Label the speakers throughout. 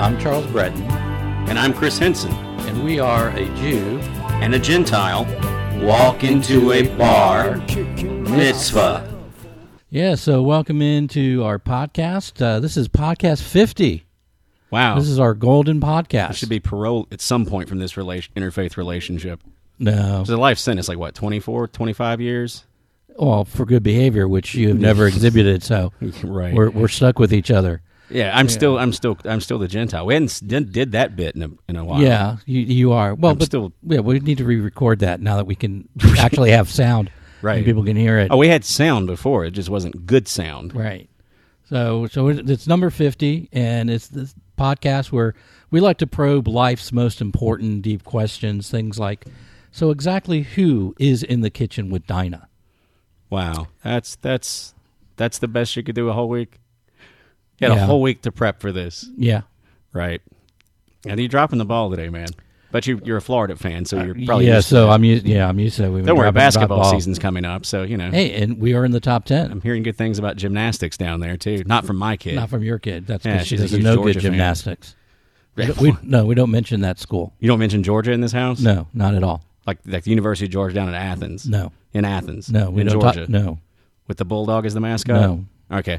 Speaker 1: I'm Charles Breton.
Speaker 2: And I'm Chris Henson.
Speaker 1: And we are a Jew
Speaker 2: and a Gentile walk into a bar mitzvah.
Speaker 1: Yeah, so welcome into our podcast. This is podcast 50.
Speaker 2: Wow.
Speaker 1: This is our golden podcast.
Speaker 2: It should be parole at some point from this interfaith relationship.
Speaker 1: No.
Speaker 2: It's a life sentence, like what, 24, 25 years?
Speaker 1: Well, for good behavior, which you have never exhibited, so
Speaker 2: right.
Speaker 1: we're stuck with each other.
Speaker 2: Yeah, I'm still the Gentile. We hadn't did that bit in a while.
Speaker 1: Yeah, you are. Well, we need to re-record that now that we can actually have sound.
Speaker 2: Right.
Speaker 1: And people can hear it.
Speaker 2: Oh, we had sound before. It just wasn't good sound.
Speaker 1: Right. So it's number 50, and it's this podcast where we like to probe life's most important deep questions, things like, so exactly who is in the kitchen with Dinah?
Speaker 2: Wow. That's the best you could do a whole week? You had a whole week to prep for this.
Speaker 1: Yeah.
Speaker 2: Right. And you're dropping the ball today, man. But you're a Florida fan, so you're probably
Speaker 1: used to it. I'm used to it.
Speaker 2: Don't worry, basketball season's coming up, so, you know.
Speaker 1: Hey, and we are in the top 10.
Speaker 2: I'm hearing good things about gymnastics down there, too. Not from my kid.
Speaker 1: Not from your kid. That's because she doesn't
Speaker 2: know
Speaker 1: good gymnastics. We don't mention that school.
Speaker 2: You don't mention Georgia in this house?
Speaker 1: No, not at all.
Speaker 2: Like the University of Georgia down in Athens?
Speaker 1: No.
Speaker 2: In Athens?
Speaker 1: No, we don't
Speaker 2: Georgia?
Speaker 1: No.
Speaker 2: With the Bulldog as the mascot?
Speaker 1: No.
Speaker 2: Okay.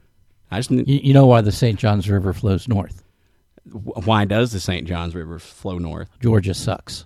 Speaker 1: You know why the St. Johns River flows north?
Speaker 2: Why does the St. Johns River flow north?
Speaker 1: Georgia sucks.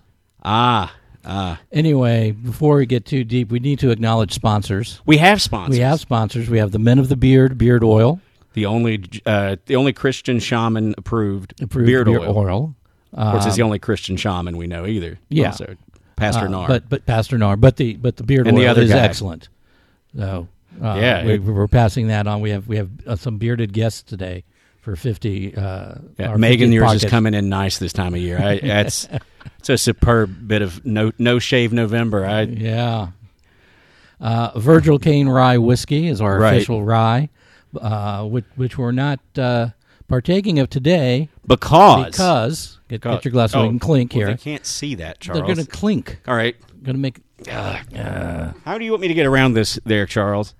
Speaker 2: Anyway,
Speaker 1: before we get too deep, we need to acknowledge sponsors.
Speaker 2: We have sponsors.
Speaker 1: We have the Men of the Beard oil.
Speaker 2: The only Christian shaman approved beard oil. Of course, it's the only Christian shaman we know either.
Speaker 1: Yeah.
Speaker 2: Also, Pastor Nar.
Speaker 1: But Pastor Nar. But the beard
Speaker 2: and
Speaker 1: oil
Speaker 2: the other
Speaker 1: is
Speaker 2: guy.
Speaker 1: excellent. So we're passing that on. We have some bearded guests today for 50.
Speaker 2: Megan, yours
Speaker 1: podcast.
Speaker 2: is coming in nice this time of year. It's a superb bit of no shave November.
Speaker 1: Virgil Cane Rye Whiskey is our
Speaker 2: right.
Speaker 1: official rye, which we're not partaking of today because get your glass so we can clink here.
Speaker 2: They can't see that, Charles.
Speaker 1: They're going to clink.
Speaker 2: All right.
Speaker 1: Going to make.
Speaker 2: How do you want me to get around this, there, Charles?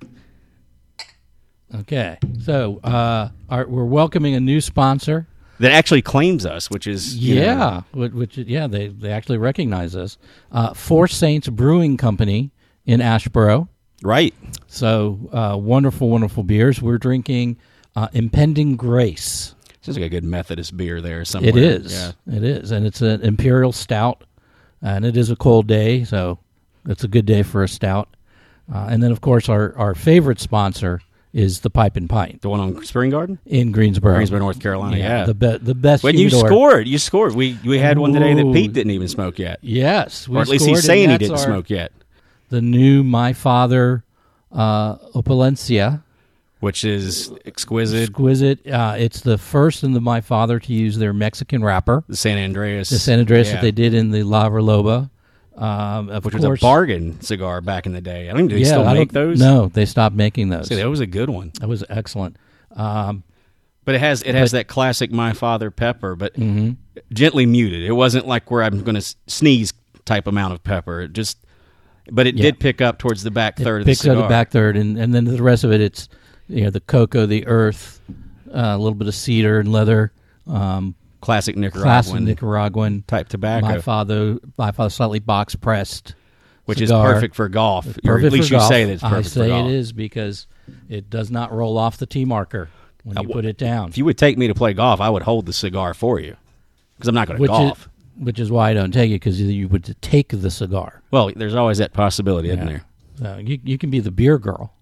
Speaker 1: Okay, so we're welcoming a new sponsor
Speaker 2: that actually claims us, which is
Speaker 1: they actually recognize us. Four Saints Brewing Company in Ashboro,
Speaker 2: right?
Speaker 1: So wonderful beers. We're drinking Impending Grace.
Speaker 2: Sounds like a good Methodist beer there somewhere.
Speaker 1: It is, and it's an imperial stout, and it is a cold day, so it's a good day for a stout. And then, of course, our favorite sponsor is the Pipe and Pint.
Speaker 2: The one on Spring Garden?
Speaker 1: In Greensboro,
Speaker 2: North Carolina, yeah.
Speaker 1: The best
Speaker 2: When
Speaker 1: humidor.
Speaker 2: you scored. We had one today that Pete didn't even smoke yet.
Speaker 1: Yes.
Speaker 2: Or at least he's saying he didn't smoke yet.
Speaker 1: The new My Father Opulencia.
Speaker 2: Which is exquisite.
Speaker 1: It's the first in the My Father to use their Mexican wrapper.
Speaker 2: The San Andreas.
Speaker 1: That they did in the La Verloba.
Speaker 2: Which was a bargain cigar back in the day. I think do they still make those?
Speaker 1: No, they stopped making those.
Speaker 2: See, that was a good one.
Speaker 1: That was excellent.
Speaker 2: But it has that classic My Father pepper, but gently muted. It wasn't like where I'm going to sneeze type amount of pepper. But it did pick up towards the back third of the cigar.
Speaker 1: Picks up the back third, and then the rest of it, it's the cocoa, the earth, a little bit of cedar and leather.
Speaker 2: Classic Nicaraguan
Speaker 1: type
Speaker 2: tobacco.
Speaker 1: My father slightly box pressed,
Speaker 2: which
Speaker 1: cigar.
Speaker 2: is perfect for golf.
Speaker 1: Or at least
Speaker 2: you say that it's perfect for golf.
Speaker 1: I say it is because it does not roll off the tee marker when you put it down.
Speaker 2: If you would take me to play golf, I would hold the cigar for you because I'm not going to golf.
Speaker 1: Which is why I don't take it, because you would take the cigar.
Speaker 2: Well, there's always that possibility, isn't there?
Speaker 1: So you can be the beer girl.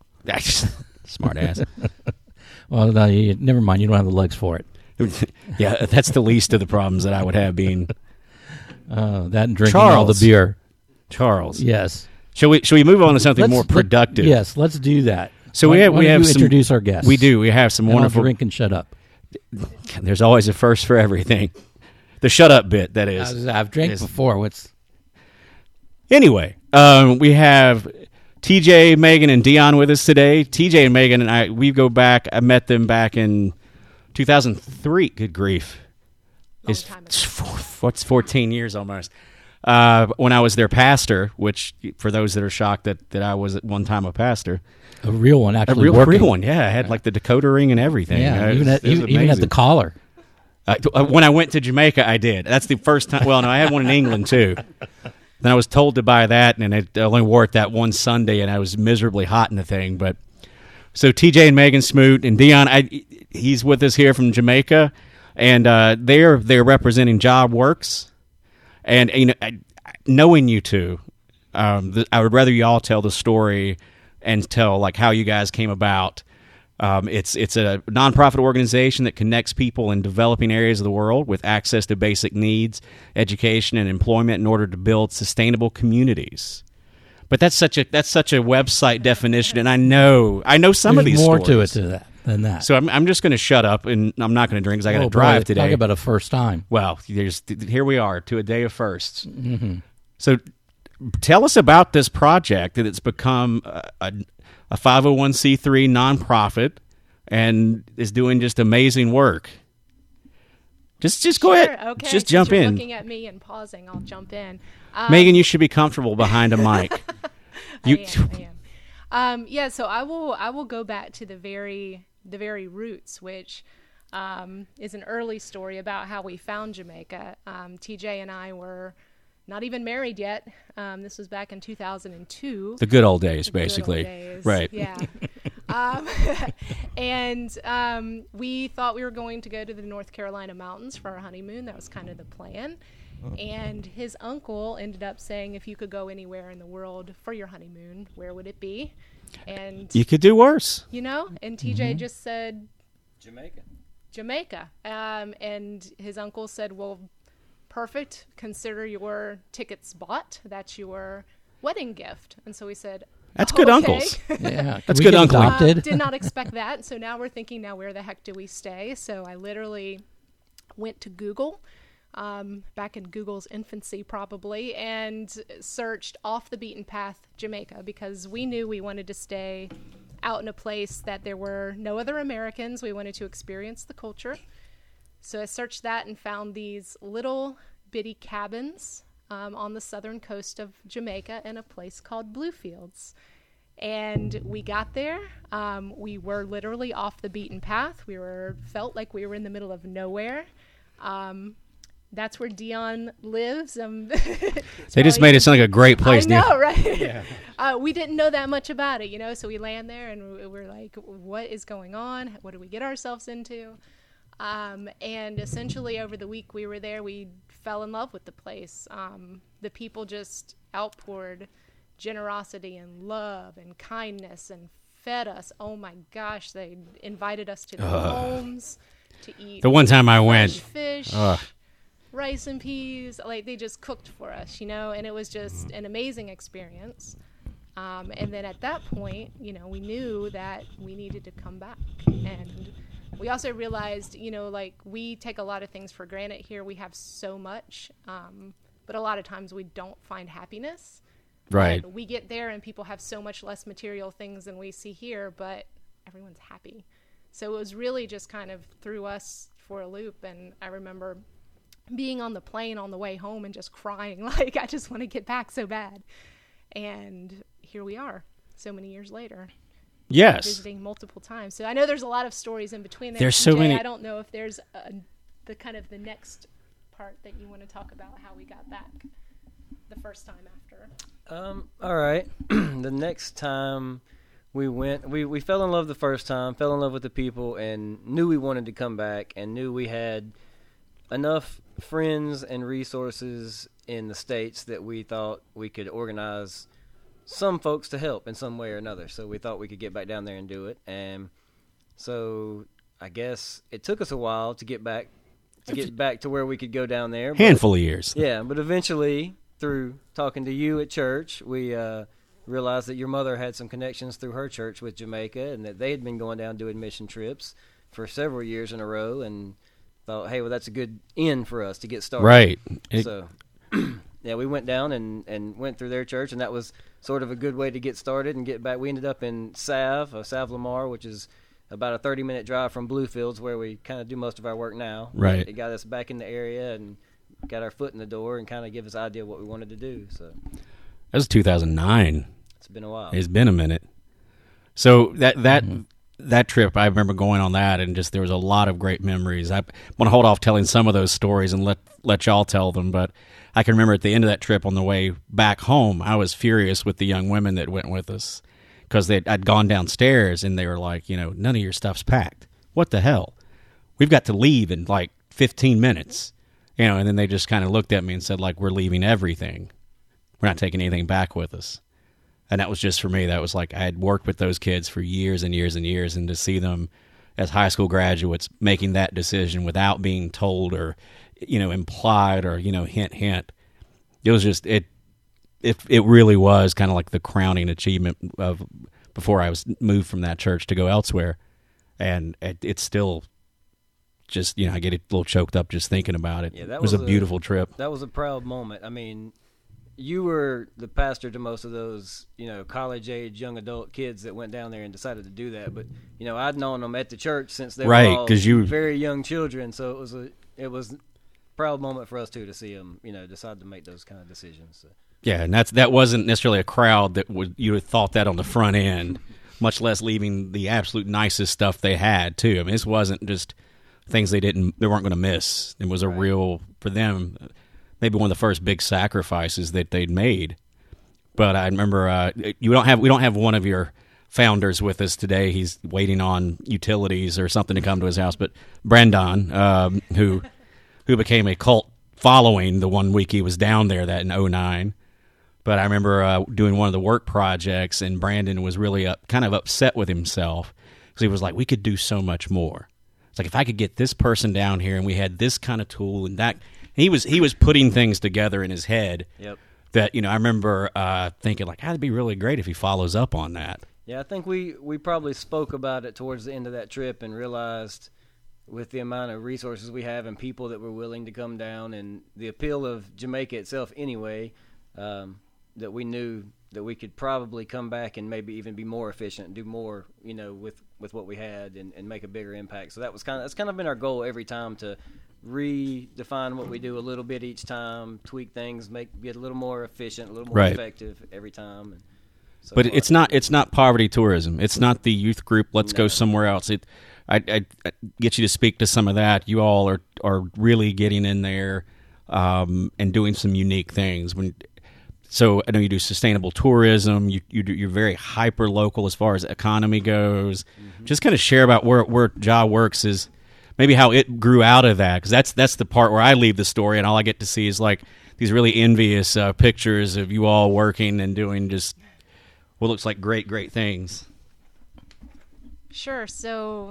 Speaker 2: Smart ass.
Speaker 1: Well, no, never mind. You don't have the legs for it.
Speaker 2: Yeah, that's the least of the problems that I would have being
Speaker 1: that and drinking all the beer.
Speaker 2: Charles,
Speaker 1: yes.
Speaker 2: Shall we move on to something more productive?
Speaker 1: Yes, let's do that.
Speaker 2: So we have
Speaker 1: introduce our guests.
Speaker 2: We do. We have some wonderful.
Speaker 1: I'll drink and shut up.
Speaker 2: There's always a first for everything. The shut up bit, that is.
Speaker 1: I've drank before.
Speaker 2: Anyway, we have TJ, Megan, and Dion with us today. TJ and Megan we go back. I met them back in 2003. Good grief. What's 14 years almost? When I was their pastor, which for those that are shocked that I was at one time a pastor.
Speaker 1: A real one, actually.
Speaker 2: A real one, yeah. I had like the Dakota ring and everything.
Speaker 1: Yeah, even had the collar.
Speaker 2: When I went to Jamaica, I did. That's the first time. Well, no, I had one in England too. Then I was told to buy that, and I only wore it that one Sunday, and I was miserably hot in the thing. But so TJ and Megan Smoot and Dion, he's with us here from Jamaica, and they're representing JobWorks, and knowing you two, I would rather you all tell the story and tell like how you guys came about. It's a nonprofit organization that connects people in developing areas of the world with access to basic needs, education, and employment in order to build sustainable communities. But that's such a website definition, and I know some of these
Speaker 1: more
Speaker 2: stories.
Speaker 1: to it than that.
Speaker 2: So I'm just going to shut up, and I'm not going to drink because I got to drive today.
Speaker 1: Talk about a first time.
Speaker 2: Well, here we are to a day of firsts. Mm-hmm. So tell us about this project that it's become a 501c3 nonprofit and is doing just amazing work. Just go ahead.
Speaker 3: Okay.
Speaker 2: Just jump in.
Speaker 3: Looking at me and pausing, I'll jump in.
Speaker 2: Megan, you should be comfortable behind a mic.
Speaker 3: I am. So I will go back to the very roots, which is an early story about how we found Jamaica. TJ and I were not even married yet. This was back in 2002.
Speaker 2: The good old days, basically.
Speaker 3: Good old days.
Speaker 2: Right.
Speaker 3: Yeah. And we thought we were going to go to the North Carolina mountains for our honeymoon. That was kind of the plan. And his uncle ended up saying, if you could go anywhere in the world for your honeymoon, where would it be? And
Speaker 2: you could do worse.
Speaker 3: and TJ just said
Speaker 4: Jamaica.
Speaker 3: And his uncle said, well, perfect. Consider your tickets bought. That's your wedding gift. And so we said,
Speaker 2: that's good uncles.
Speaker 1: Yeah,
Speaker 2: that's good uncle.
Speaker 3: Did not expect that. So now we're thinking, where the heck do we stay? So I literally went to Google, back in Google's infancy probably, and searched off the beaten path Jamaica, because we knew we wanted to stay out in a place that there were no other Americans. We wanted to experience the culture. So I searched that and found these little bitty cabins on the southern coast of Jamaica in a place called Bluefields. And we got there. We were literally off the beaten path. Felt like we were in the middle of nowhere. That's where Dion lives.
Speaker 2: They just made it sound like a great place.
Speaker 3: I know, right? Yeah. We didn't know that much about it, so we land there and we're like, what is going on? What did we get ourselves into? And essentially over the week we were there, we fell in love with the place. The people just outpoured generosity and love and kindness and fed us. Oh my gosh, they invited us to their homes to eat.
Speaker 2: The one time I went,
Speaker 3: fish, rice and peas, like they just cooked for us, and it was just an amazing experience. And then at that point, we knew that we needed to come back. And we also realized, we take a lot of things for granted here. We have so much, but a lot of times we don't find happiness.
Speaker 2: Right.
Speaker 3: And we get there and people have so much less material things than we see here, but everyone's happy. So it was really just kind of threw us for a loop. And I remember being on the plane on the way home and just crying, like, I just want to get back so bad. And here we are, so many years later.
Speaker 2: Yes.
Speaker 3: Visiting multiple times. So I know there's a lot of stories in between there.
Speaker 2: There's so many.
Speaker 3: I don't know if there's the next part that you want to talk about, how we got back the first time after.
Speaker 4: All right. The next time we went, we fell in love the first time, fell in love with the people, and knew we wanted to come back, and knew we had enough friends and resources in the States that we thought we could organize some folks to help in some way or another. So we thought we could get back down there and do it. And so I guess it took us a while to get back to where we could go down there.
Speaker 2: Handful of years.
Speaker 4: Yeah, but eventually, through talking to you at church, we realized that your mother had some connections through her church with Jamaica, and that they had been going down doing mission trips for several years in a row, and thought, hey, well, that's a good end for us to get started.
Speaker 2: Right.
Speaker 4: So, yeah, we went down and went through their church, and that was sort of a good way to get started and get back. We ended up in Sav-la-Mar, which is about a 30-minute drive from Bluefields, where we kind of do most of our work now.
Speaker 2: Right.
Speaker 4: It got us back in the area and got our foot in the door and kind of give us an idea of what we wanted to do. So
Speaker 2: that was 2009.
Speaker 4: It's been a while.
Speaker 2: It's been a minute. So that that trip, I remember going on that, and just there was a lot of great memories. I want to hold off telling some of those stories and let y'all tell them, but I can remember at the end of that trip on the way back home, I was furious with the young women that went with us because I'd gone downstairs and they were like, none of your stuff's packed. What the hell? We've got to leave in like 15 minutes, and then they just kind of looked at me and said, like, we're leaving everything. We're not taking anything back with us. And that was just for me. That was like I had worked with those kids for years and years and years, and to see them as high school graduates making that decision without being told or, implied or, hint. It was just it really was kind of like the crowning achievement of before I was moved from that church to go elsewhere, and it's still just I get a little choked up just thinking about it.
Speaker 4: Yeah, that
Speaker 2: it was a beautiful trip.
Speaker 4: That was a proud moment. I mean, you were the pastor to most of those, college-age young adult kids that went down there and decided to do that. But, I'd known them at the church since they were all very young children. So it was a proud moment for us, too, to see them, decide to make those kind of decisions. So.
Speaker 2: Yeah, and that wasn't necessarily a crowd that you would thought that on the front end, much less leaving the absolute nicest stuff they had, too. I mean, this wasn't just things they weren't going to miss. It was a real, for them, maybe one of the first big sacrifices that they'd made. But I remember we don't have one of your founders with us today. He's waiting on utilities or something to come to his house. But Brandon, who became a cult following the one week he was down there that in 2009. But I remember doing one of the work projects, and Brandon was really kind of upset with himself because he was like, we could do so much more. It's like, if I could get this person down here and we had this kind of tool and that. He was putting things together in his head.
Speaker 4: Yep.
Speaker 2: That I remember thinking like, that'd be really great if he follows up on that.
Speaker 4: Yeah, I think we probably spoke about it towards the end of that trip and realized with the amount of resources we have and people that were willing to come down and the appeal of Jamaica itself anyway, that we knew that we could probably come back and maybe even be more efficient and do more, with what we had and make a bigger impact. So that's kind of been our goal every time, to redefine what we do a little bit each time, tweak things, get a little more efficient, a little more effective every time. And so
Speaker 2: but it's not poverty tourism. It's not the youth group. Let's go somewhere else. I get you to speak to some of that. You all are really getting in there and doing some unique things. So I know you do sustainable tourism. You're very hyper local as far as economy goes. Mm-hmm. Just kind of share about where JA Works is. Maybe how it grew out of that, because that's the part where I leave the story and all I get to see is like these really envious pictures of you all working and doing just what looks like great things.
Speaker 3: Sure. So,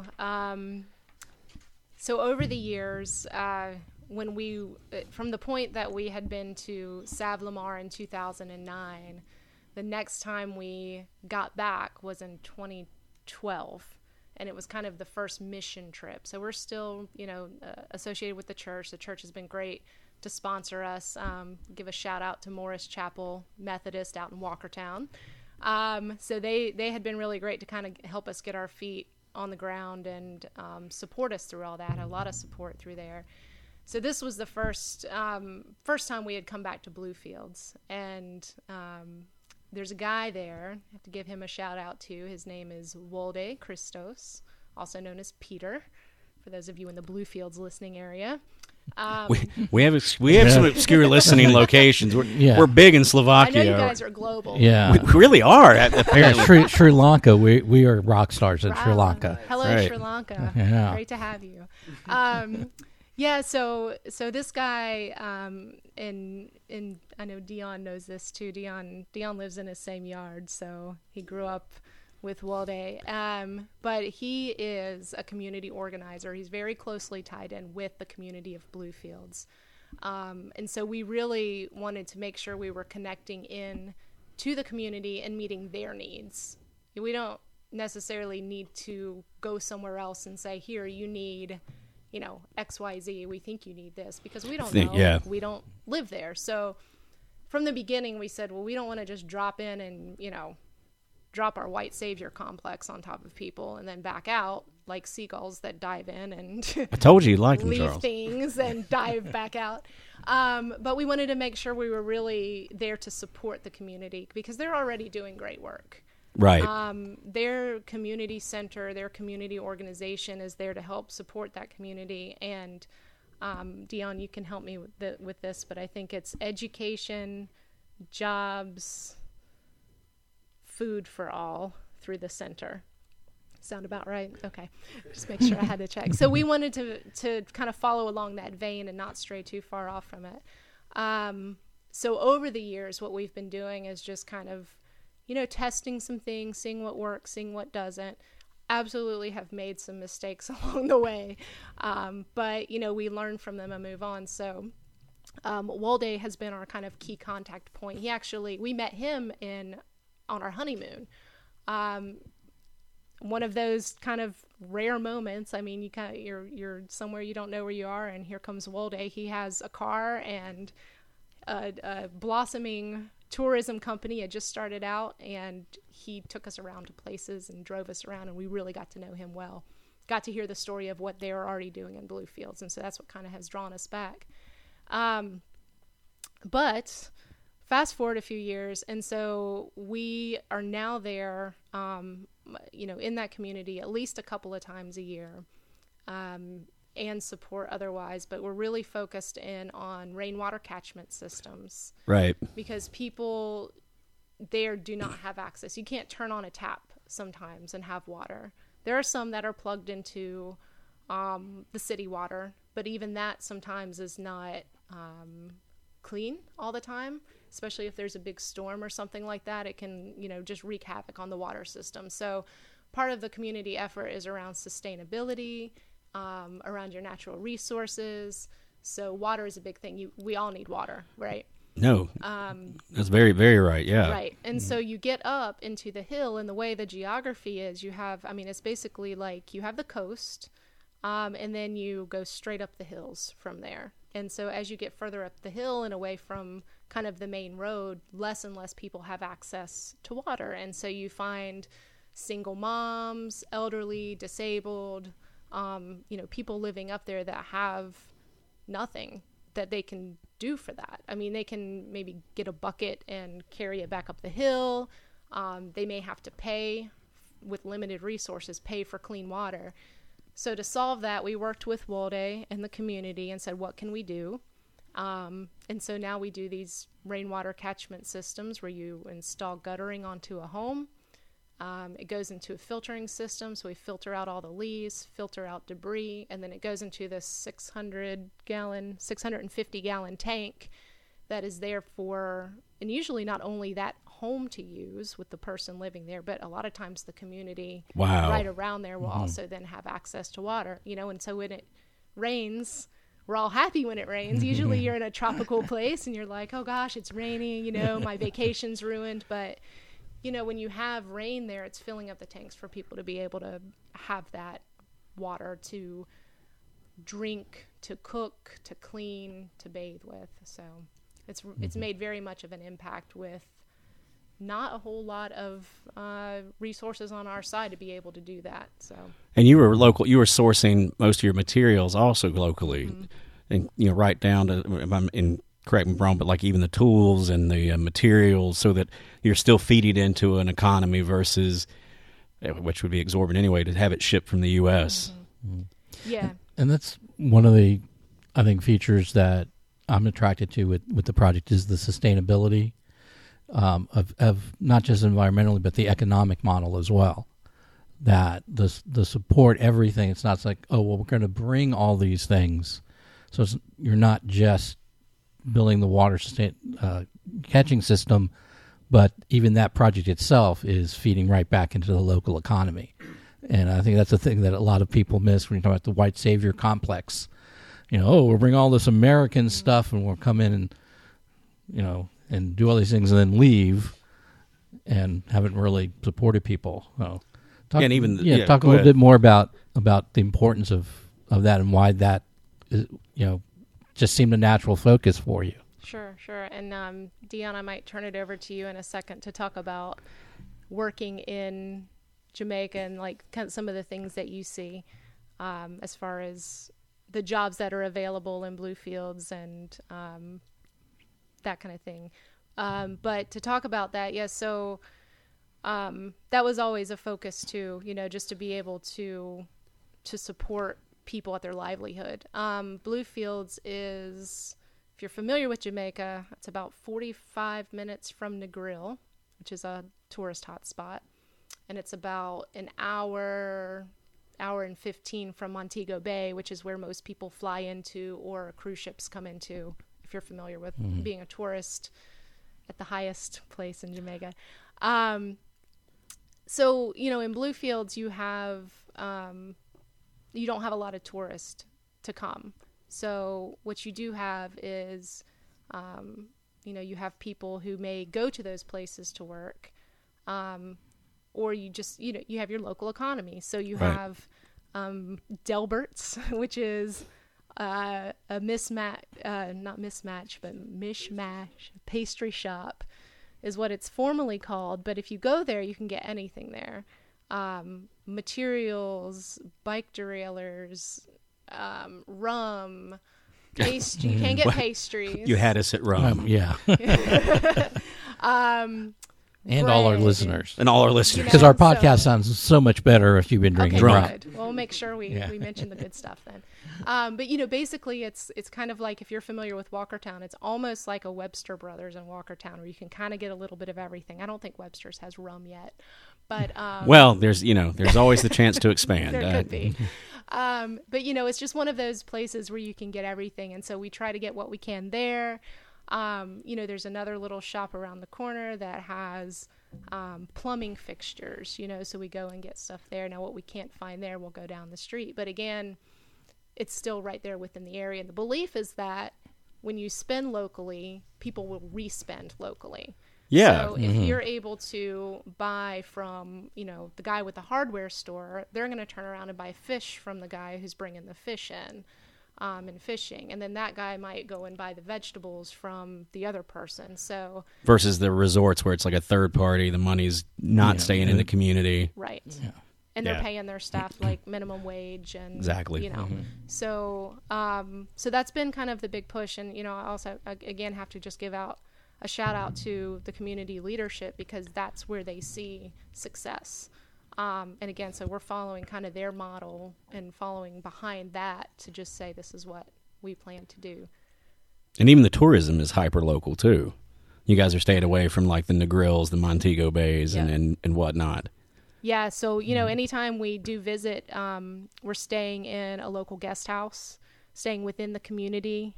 Speaker 3: over the years, when from the point that we had been to Sav Lamar in 2009, the next time we got back was in 2012. And it was kind of the first mission trip. So we're still, associated with the church. The church has been great to sponsor us. Give a shout out to Morris Chapel Methodist out in Walkertown. So they had been really great to kind of help us get our feet on the ground and support us through all that. A lot of support through there. So this was the first time we had come back to Bluefields. And there's a guy there, I have to give him a shout out too. His name is Wolde Christos, also known as Peter, for those of you in the Bluefields listening area.
Speaker 2: We have some obscure listening locations. We're big in Slovakia.
Speaker 3: I know you guys are global.
Speaker 2: Yeah, we really are. Apparently,
Speaker 1: Sri Lanka. We are rock stars in Sri Lanka.
Speaker 3: Hello,
Speaker 2: right.
Speaker 3: Sri Lanka.
Speaker 1: Yeah.
Speaker 3: Great to have you. Yeah, so this guy, and I know Dion knows this too. Dion lives in his same yard, so he grew up with Walde. But he is a community organizer. He's very closely tied in with the community of Bluefields. And so we really wanted to make sure we were connecting in to the community and meeting their needs. We don't necessarily need to go somewhere else and say, here, you need, XYZ, we think you need this, because we don't know.
Speaker 2: Yeah.
Speaker 3: We don't live there. So from the beginning, we said, well, we don't want to just drop in and, drop our white savior complex on top of people and then back out like seagulls that dive in and
Speaker 2: I told you like them,
Speaker 3: leave
Speaker 2: Charles.
Speaker 3: things and dive back out. But we wanted to make sure we were really there to support the community because they're already doing great work.
Speaker 2: Right.
Speaker 3: Their community center, their community organization is there to help support that community. And Dion, you can help me with this, but I think it's education, jobs, food for all through the center. Sound about right? Okay. Just make sure I had to check. So we wanted to kind of follow along that vein and not stray too far off from it. So over the years, what we've been doing is just kind of, testing some things, seeing what works, seeing what doesn't. Absolutely have made some mistakes along the way. But, we learn from them and move on. So Walde has been our kind of key contact point. We met him on our honeymoon. One of those kind of rare moments. I mean, you're somewhere you don't know where you are, and here comes Walde. He has a car and a blossoming tourism company had just started out, and he took us around to places and drove us around, and we really got to know him well. Got to hear the story of what they were already doing in Bluefields, and so that's what kind of has drawn us back. But fast forward a few years, and so we are now there, in that community at least a couple of times a year, and support otherwise, but we're really focused in on rainwater catchment systems.
Speaker 2: Right.
Speaker 3: Because people there do not have access. You can't turn on a tap sometimes and have water. There are some that are plugged into the city water, but even that sometimes is not clean all the time, especially if there's a big storm or something like that. It can, just wreak havoc on the water system. So part of the community effort is around sustainability, around your natural resources. So water is a big thing. We all need water, right?
Speaker 2: No, that's very, very right. Yeah.
Speaker 3: Right. And so you get up into the hill, and the way the geography is, it's basically like you have the coast, and then you go straight up the hills from there. And so as you get further up the hill and away from kind of the main road, less and less people have access to water. And so you find single moms, elderly, disabled, people living up there that have nothing that they can do for that. I mean, they can maybe get a bucket and carry it back up the hill. They may have to pay, with limited resources, pay for clean water. So to solve that, we worked with Walde and the community and said, what can we do? And so now we do these rainwater catchment systems where you install guttering onto a home. It goes into a filtering system, so we filter out all the leaves, filter out debris, and then it goes into this 650-gallon tank that is there for, and usually not only that home to use with the person living there, but a lot of times the community right around there will also then have access to water, and so when it rains, we're all happy when it rains. Usually you're in a tropical place and you're like, oh gosh, it's raining, my vacation's ruined, but when you have rain there, it's filling up the tanks for people to be able to have that water to drink, to cook, to clean, to bathe with. So it's made very much of an impact with not a whole lot of resources on our side to be able to do that. So.
Speaker 2: And you were local. You were sourcing most of your materials also locally, and right down to, if I'm in. Correct me if I'm wrong, but like even the tools and the materials, so that you're still feeding into an economy versus, which would be exorbitant anyway, to have it shipped from the U.S.
Speaker 3: Yeah.
Speaker 1: And that's one of the, I think, features that I'm attracted to with the project is the sustainability of not just environmentally, but the economic model as well. That the support, everything, it's not like, oh, well, we're going to bring all these things. So you're not just building the water catching system, but even that project itself is feeding right back into the local economy. And I think that's the thing that a lot of people miss when you talk about the white savior complex. We'll bring all this American stuff and we'll come in and, and do all these things and then leave and haven't really supported people. So talk a little bit more about the importance of that and why that is, just seemed a natural focus for you.
Speaker 3: Sure. And Dion, I might turn it over to you in a second to talk about working in Jamaica and like kind of some of the things that you see as far as the jobs that are available in Bluefields and that kind of thing. But to talk about that, so that was always a focus too, just to be able to support people at their livelihood. Bluefields is, if you're familiar with Jamaica, it's about 45 minutes from Negril, which is a tourist hotspot. And it's about an hour and 15 from Montego Bay, which is where most people fly into or cruise ships come into, if you're familiar with being a tourist at the highest place in Jamaica. So, in Bluefields, you don't have a lot of tourists to come. So what you do have is, you have people who may go to those places to work, or you just, you have your local economy. So you have Delbert's, which is a mishmash pastry shop is what it's formally called. But if you go there, you can get anything there. Materials, bike derailers, rum, pastry. You can't get pastries.
Speaker 2: You had us at rum.
Speaker 1: Yeah. And all our listeners.
Speaker 2: And all our listeners.
Speaker 1: Because our podcast sounds so much better if you've been drinking rum.
Speaker 3: Good. We'll make sure we mention the good stuff then. But, basically it's kind of like, if you're familiar with Walkertown, it's almost like a Webster Brothers in Walkertown, where you can kind of get a little bit of everything. I don't think Webster's has rum yet. But
Speaker 2: well, there's always the chance to expand.
Speaker 3: There could be. But, it's just one of those places where you can get everything. And so we try to get what we can there. There's another little shop around the corner that has plumbing fixtures, so we go and get stuff there. Now, what we can't find there, we'll go down the street. But again, it's still right there within the area. And the belief is that when you spend locally, people will re-spend locally.
Speaker 2: Yeah.
Speaker 3: So if you're able to buy from, the guy with the hardware store, they're going to turn around and buy fish from the guy who's bringing the fish in. And fishing, and then that guy might go and buy the vegetables from the other person. So
Speaker 2: versus the resorts where it's like a third party, the money's not staying in the community,
Speaker 3: right? Yeah. And they're paying their staff like minimum wage, and
Speaker 2: exactly.
Speaker 3: So so that's been kind of the big push, and I also again have to just give out a shout out to the community leadership, because that's where they see success. And again, so we're following kind of their model and following behind that to just say, this is what we plan to do.
Speaker 2: And even the tourism is hyper local too. You guys are staying away from like the Negrils, the Montego Bays, and whatnot. Yeah.
Speaker 3: So, anytime we do visit, we're staying in a local guest house, staying within the community.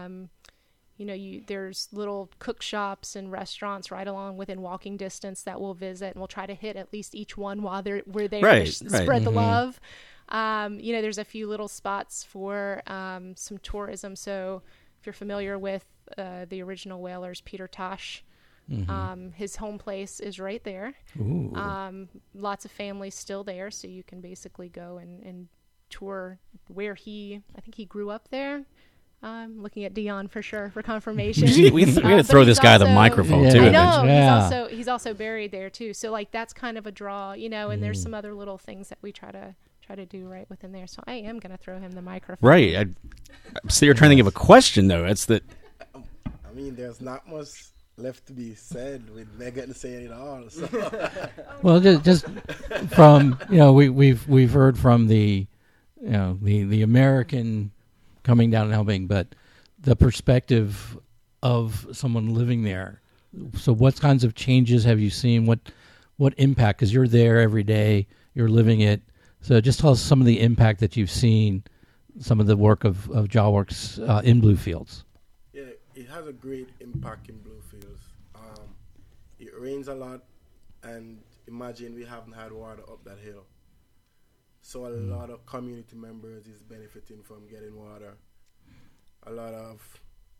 Speaker 3: There's little cook shops and restaurants right along within walking distance that we'll visit, and we'll try to hit at least each one while we're there to spread the love. There's a few little spots for some tourism. So if you're familiar with the original whalers, Peter Tosh, his home place is right there. Lots of families still there, so you can basically go and tour where I think he grew up there. Looking at Dion for sure for confirmation.
Speaker 2: We gotta throw this guy the microphone too.
Speaker 3: I know. Yeah. He's also buried there too. So like that's kind of a draw, and there's some other little things that we try to do right within there. So I am gonna throw him the microphone.
Speaker 2: Right. I'm still trying to think of a question though. That's the.
Speaker 5: I mean, there's not much left to be said with Megan saying it all. So.
Speaker 1: Well, just from we've heard from the the American coming down and helping, but the perspective of someone living there. So what kinds of changes have you seen? What impact? Because you're there every day, you're living it. So just tell us some of the impact that you've seen, some of the work of JAWWorks in Bluefields.
Speaker 5: Yeah, it has a great impact in Bluefields. It rains a lot, and imagine we haven't had water up that hill. So a lot of community members is benefiting from getting water. A lot of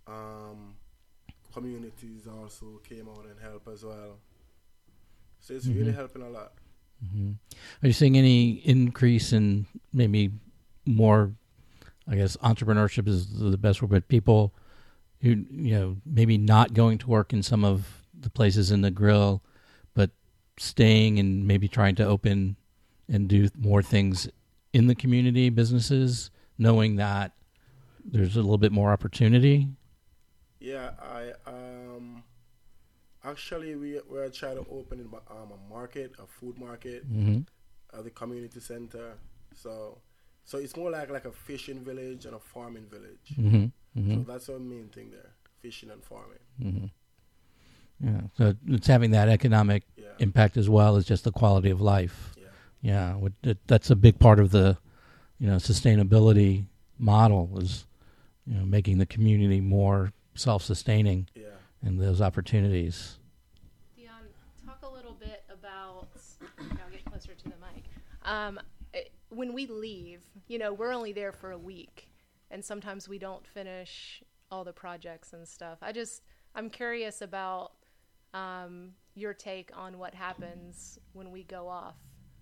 Speaker 5: communities also came out and helped as well. So it's really helping a lot.
Speaker 1: Mm-hmm. Are you seeing any increase in maybe more, I guess entrepreneurship is the best word, but people who, maybe not going to work in some of the places in the grill, but staying and maybe trying to open and do more things in the community, businesses, knowing that there's a little bit more opportunity?
Speaker 5: Yeah, Actually, we're trying to open a market, a food market, at the community center. So it's more like a fishing village and a farming village. So that's our main thing there: fishing and farming.
Speaker 1: Yeah, so it's having that economic impact as well as just the quality of life. Yeah, that's a big part of the, sustainability model is, making the community more self-sustaining and those opportunities.
Speaker 3: Dion, talk a little bit about, I'll get closer to the mic. When we leave, we're only there for a week, and sometimes we don't finish all the projects and stuff. I'm curious about your take on what happens when we go off.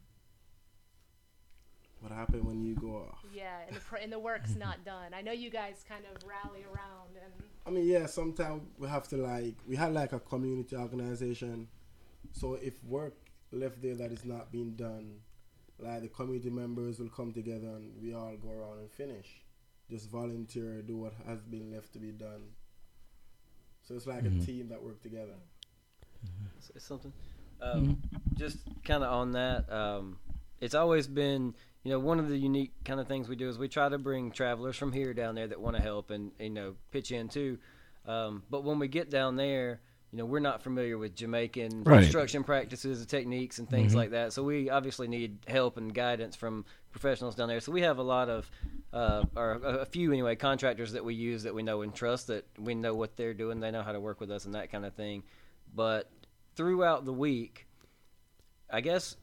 Speaker 5: What happened when you go off?
Speaker 3: Yeah, and the work's not done. I know you guys kind of rally around and.
Speaker 5: I mean, sometimes we have to we had a community organization. So if work left there that is not being done, the community members will come together and we all go around and finish. Just volunteer, do what has been left to be done. So it's like a team that work together.
Speaker 4: Say something. Just kind of on that, it's always been, one of the unique kind of things we do is we try to bring travelers from here down there that want to help and, pitch in too. But when we get down there, we're not familiar with Jamaican construction practices and techniques and things like that. So we obviously need help and guidance from professionals down there. So we have a lot of, or a few anyway, contractors that we use that we know and trust, that we know what they're doing. They know how to work with us and that kind of thing. But throughout the week, I guess,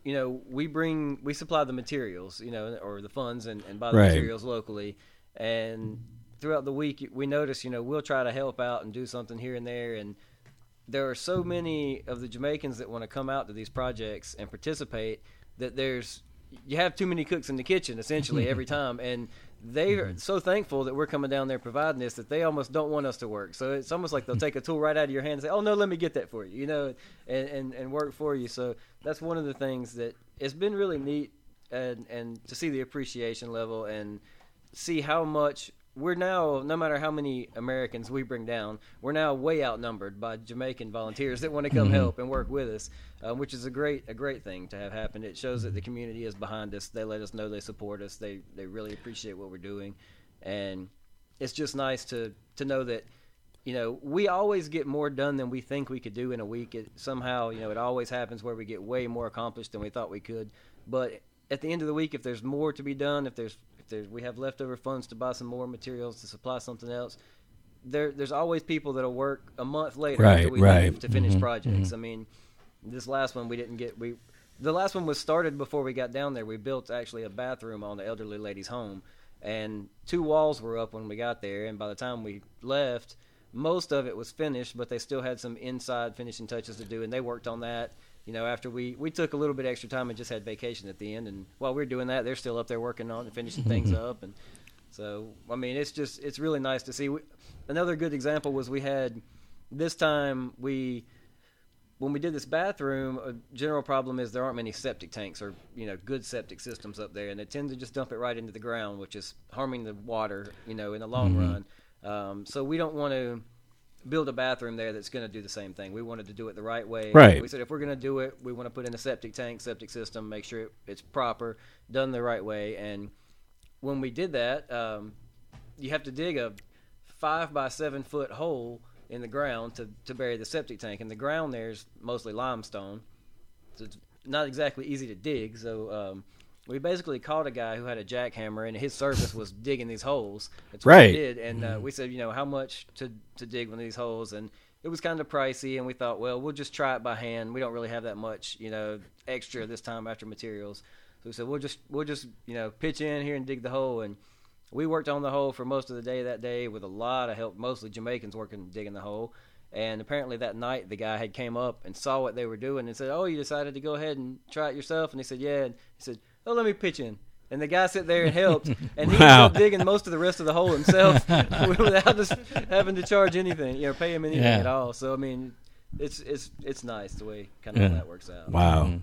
Speaker 4: we supply the materials, or the funds and buy the materials locally. And throughout the week, we notice, we'll try to help out and do something here and there. And there are so many of the Jamaicans that want to come out to these projects and participate that you have too many cooks in the kitchen, essentially, every time. And they are so thankful that we're coming down there providing this that they almost don't want us to work. So it's almost like they'll take a tool right out of your hand and say, oh, no, let me get that for you, and work for you. So that's one of the things that it's been really neat and to see the appreciation level and see how much we're now, no matter how many Americans we bring down, we're now way outnumbered by Jamaican volunteers that want to come help and work with us, which is a great thing to have happen. It shows that the community is behind us. They let us know they support us. They really appreciate what we're doing, and it's just nice to know that, we always get more done than we think we could do in a week. Somehow, it always happens where we get way more accomplished than we thought we could. But at the end of the week, if there's more to be done, if we have leftover funds to buy some more materials to supply something else, there's always people that'll work a month later after we leave to finish projects. I mean, this last one the last one was started before we got down there. We built actually a bathroom on the elderly lady's home, and 2 walls were up when we got there, and by the time we left, most of it was finished, but they still had some inside finishing touches to do, and they worked on that. After we took a little bit extra time and just had vacation at the end, and while we were doing that, they're still up there working on and finishing things up. And so, I mean, it's really nice to see. Another good example was we had this time when we did this bathroom, a general problem is there aren't many septic tanks or good septic systems up there, and they tend to just dump it right into the ground, which is harming the water in the long run. So we don't want to build a bathroom there that's going to do the same thing. We wanted to do it the right way.
Speaker 1: Right.
Speaker 4: We said if we're going to do it, we want to put in a septic system, make sure it's proper, done the right way. And when we did that, you have to dig a 5 by 7 foot hole in the ground to bury the septic tank. And the ground there is mostly limestone, so it's not exactly easy to dig. So we basically caught a guy who had a jackhammer, and his service was digging these holes. That's what he did. And we said, how much to dig one of these holes? And it was kind of pricey, and we thought, well, we'll just try it by hand. We don't really have that much, extra this time after materials. So we said, we'll just pitch in here and dig the hole. And we worked on the hole for most of the day that day with a lot of help, mostly Jamaicans digging the hole. And apparently that night the guy had came up and saw what they were doing and said, oh, you decided to go ahead and try it yourself? And he said, yeah. And he said, oh, let me pitch in. And the guy sat there and helped, and he ended up digging most of the rest of the hole himself without us having to charge anything, pay him anything at all. So I mean, it's nice the way kind of how that works out.
Speaker 1: Wow.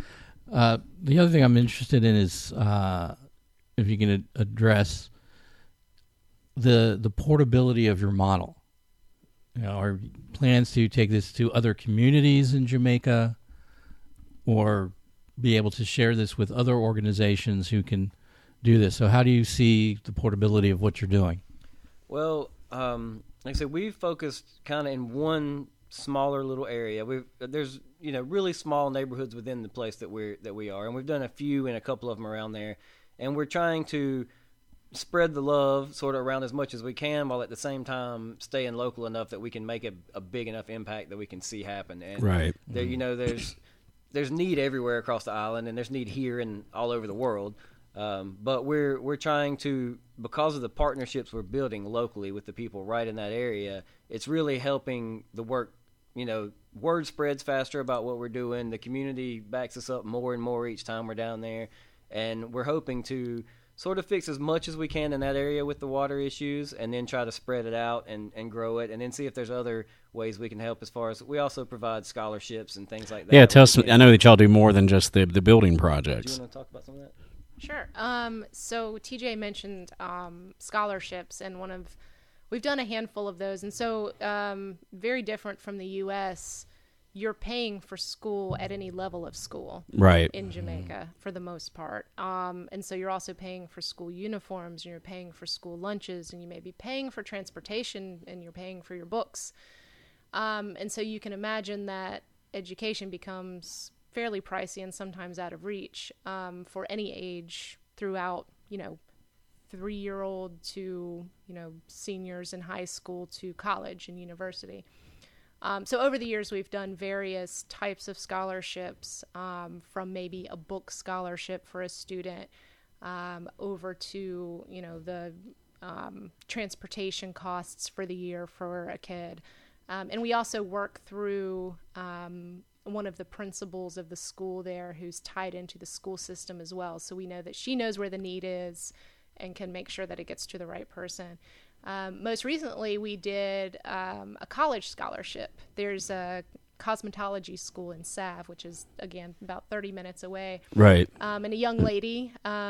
Speaker 1: The other thing I'm interested in is if you can address the portability of your model. are plans to take this to other communities in Jamaica, or be able to share this with other organizations who can do this? So how do you see the portability of what you're doing?
Speaker 4: Well, like I said, we focused kind of in one smaller little area. There's really small neighborhoods within the place that we are, and we've done a few and a couple of them around there, and we're trying to spread the love sort of around as much as we can, while at the same time staying local enough that we can make a big enough impact that we can see happen. And
Speaker 2: Right.
Speaker 4: there, there's need everywhere across the island, and there's need here and all over the world. But we're trying to, because of the partnerships we're building locally with the people right in that area, it's really helping the work. Word spreads faster about what we're doing. The community backs us up more and more each time we're down there, and we're hoping to sort of fix as much as we can in that area with the water issues, and then try to spread it out and grow it, and then see if there's other ways we can help. As far as we also provide scholarships and things like that.
Speaker 2: Yeah, tell us. I know that y'all do more than just the building projects.
Speaker 4: Do you want to talk about some of that?
Speaker 3: Sure. So TJ mentioned scholarships, and we've done a handful of those, and so very different from the U.S. You're paying for school at any level of school,
Speaker 2: Right.
Speaker 3: in Jamaica for the most part, and so you're also paying for school uniforms, and you're paying for school lunches, and you may be paying for transportation, and you're paying for your books, and so you can imagine that education becomes fairly pricey and sometimes out of reach for any age throughout, 3-year-old to, seniors in high school to college and university. So over the years, we've done various types of scholarships, from maybe a book scholarship for a student over to, the transportation costs for the year for a kid. And we also work through one of the principals of the school there who's tied into the school system as well. So we know that she knows where the need is and can make sure that it gets to the right person. Most recently, we did a college scholarship. There's a cosmetology school in Sav, which is, again, about 30 minutes away.
Speaker 2: Right.
Speaker 3: And a young lady,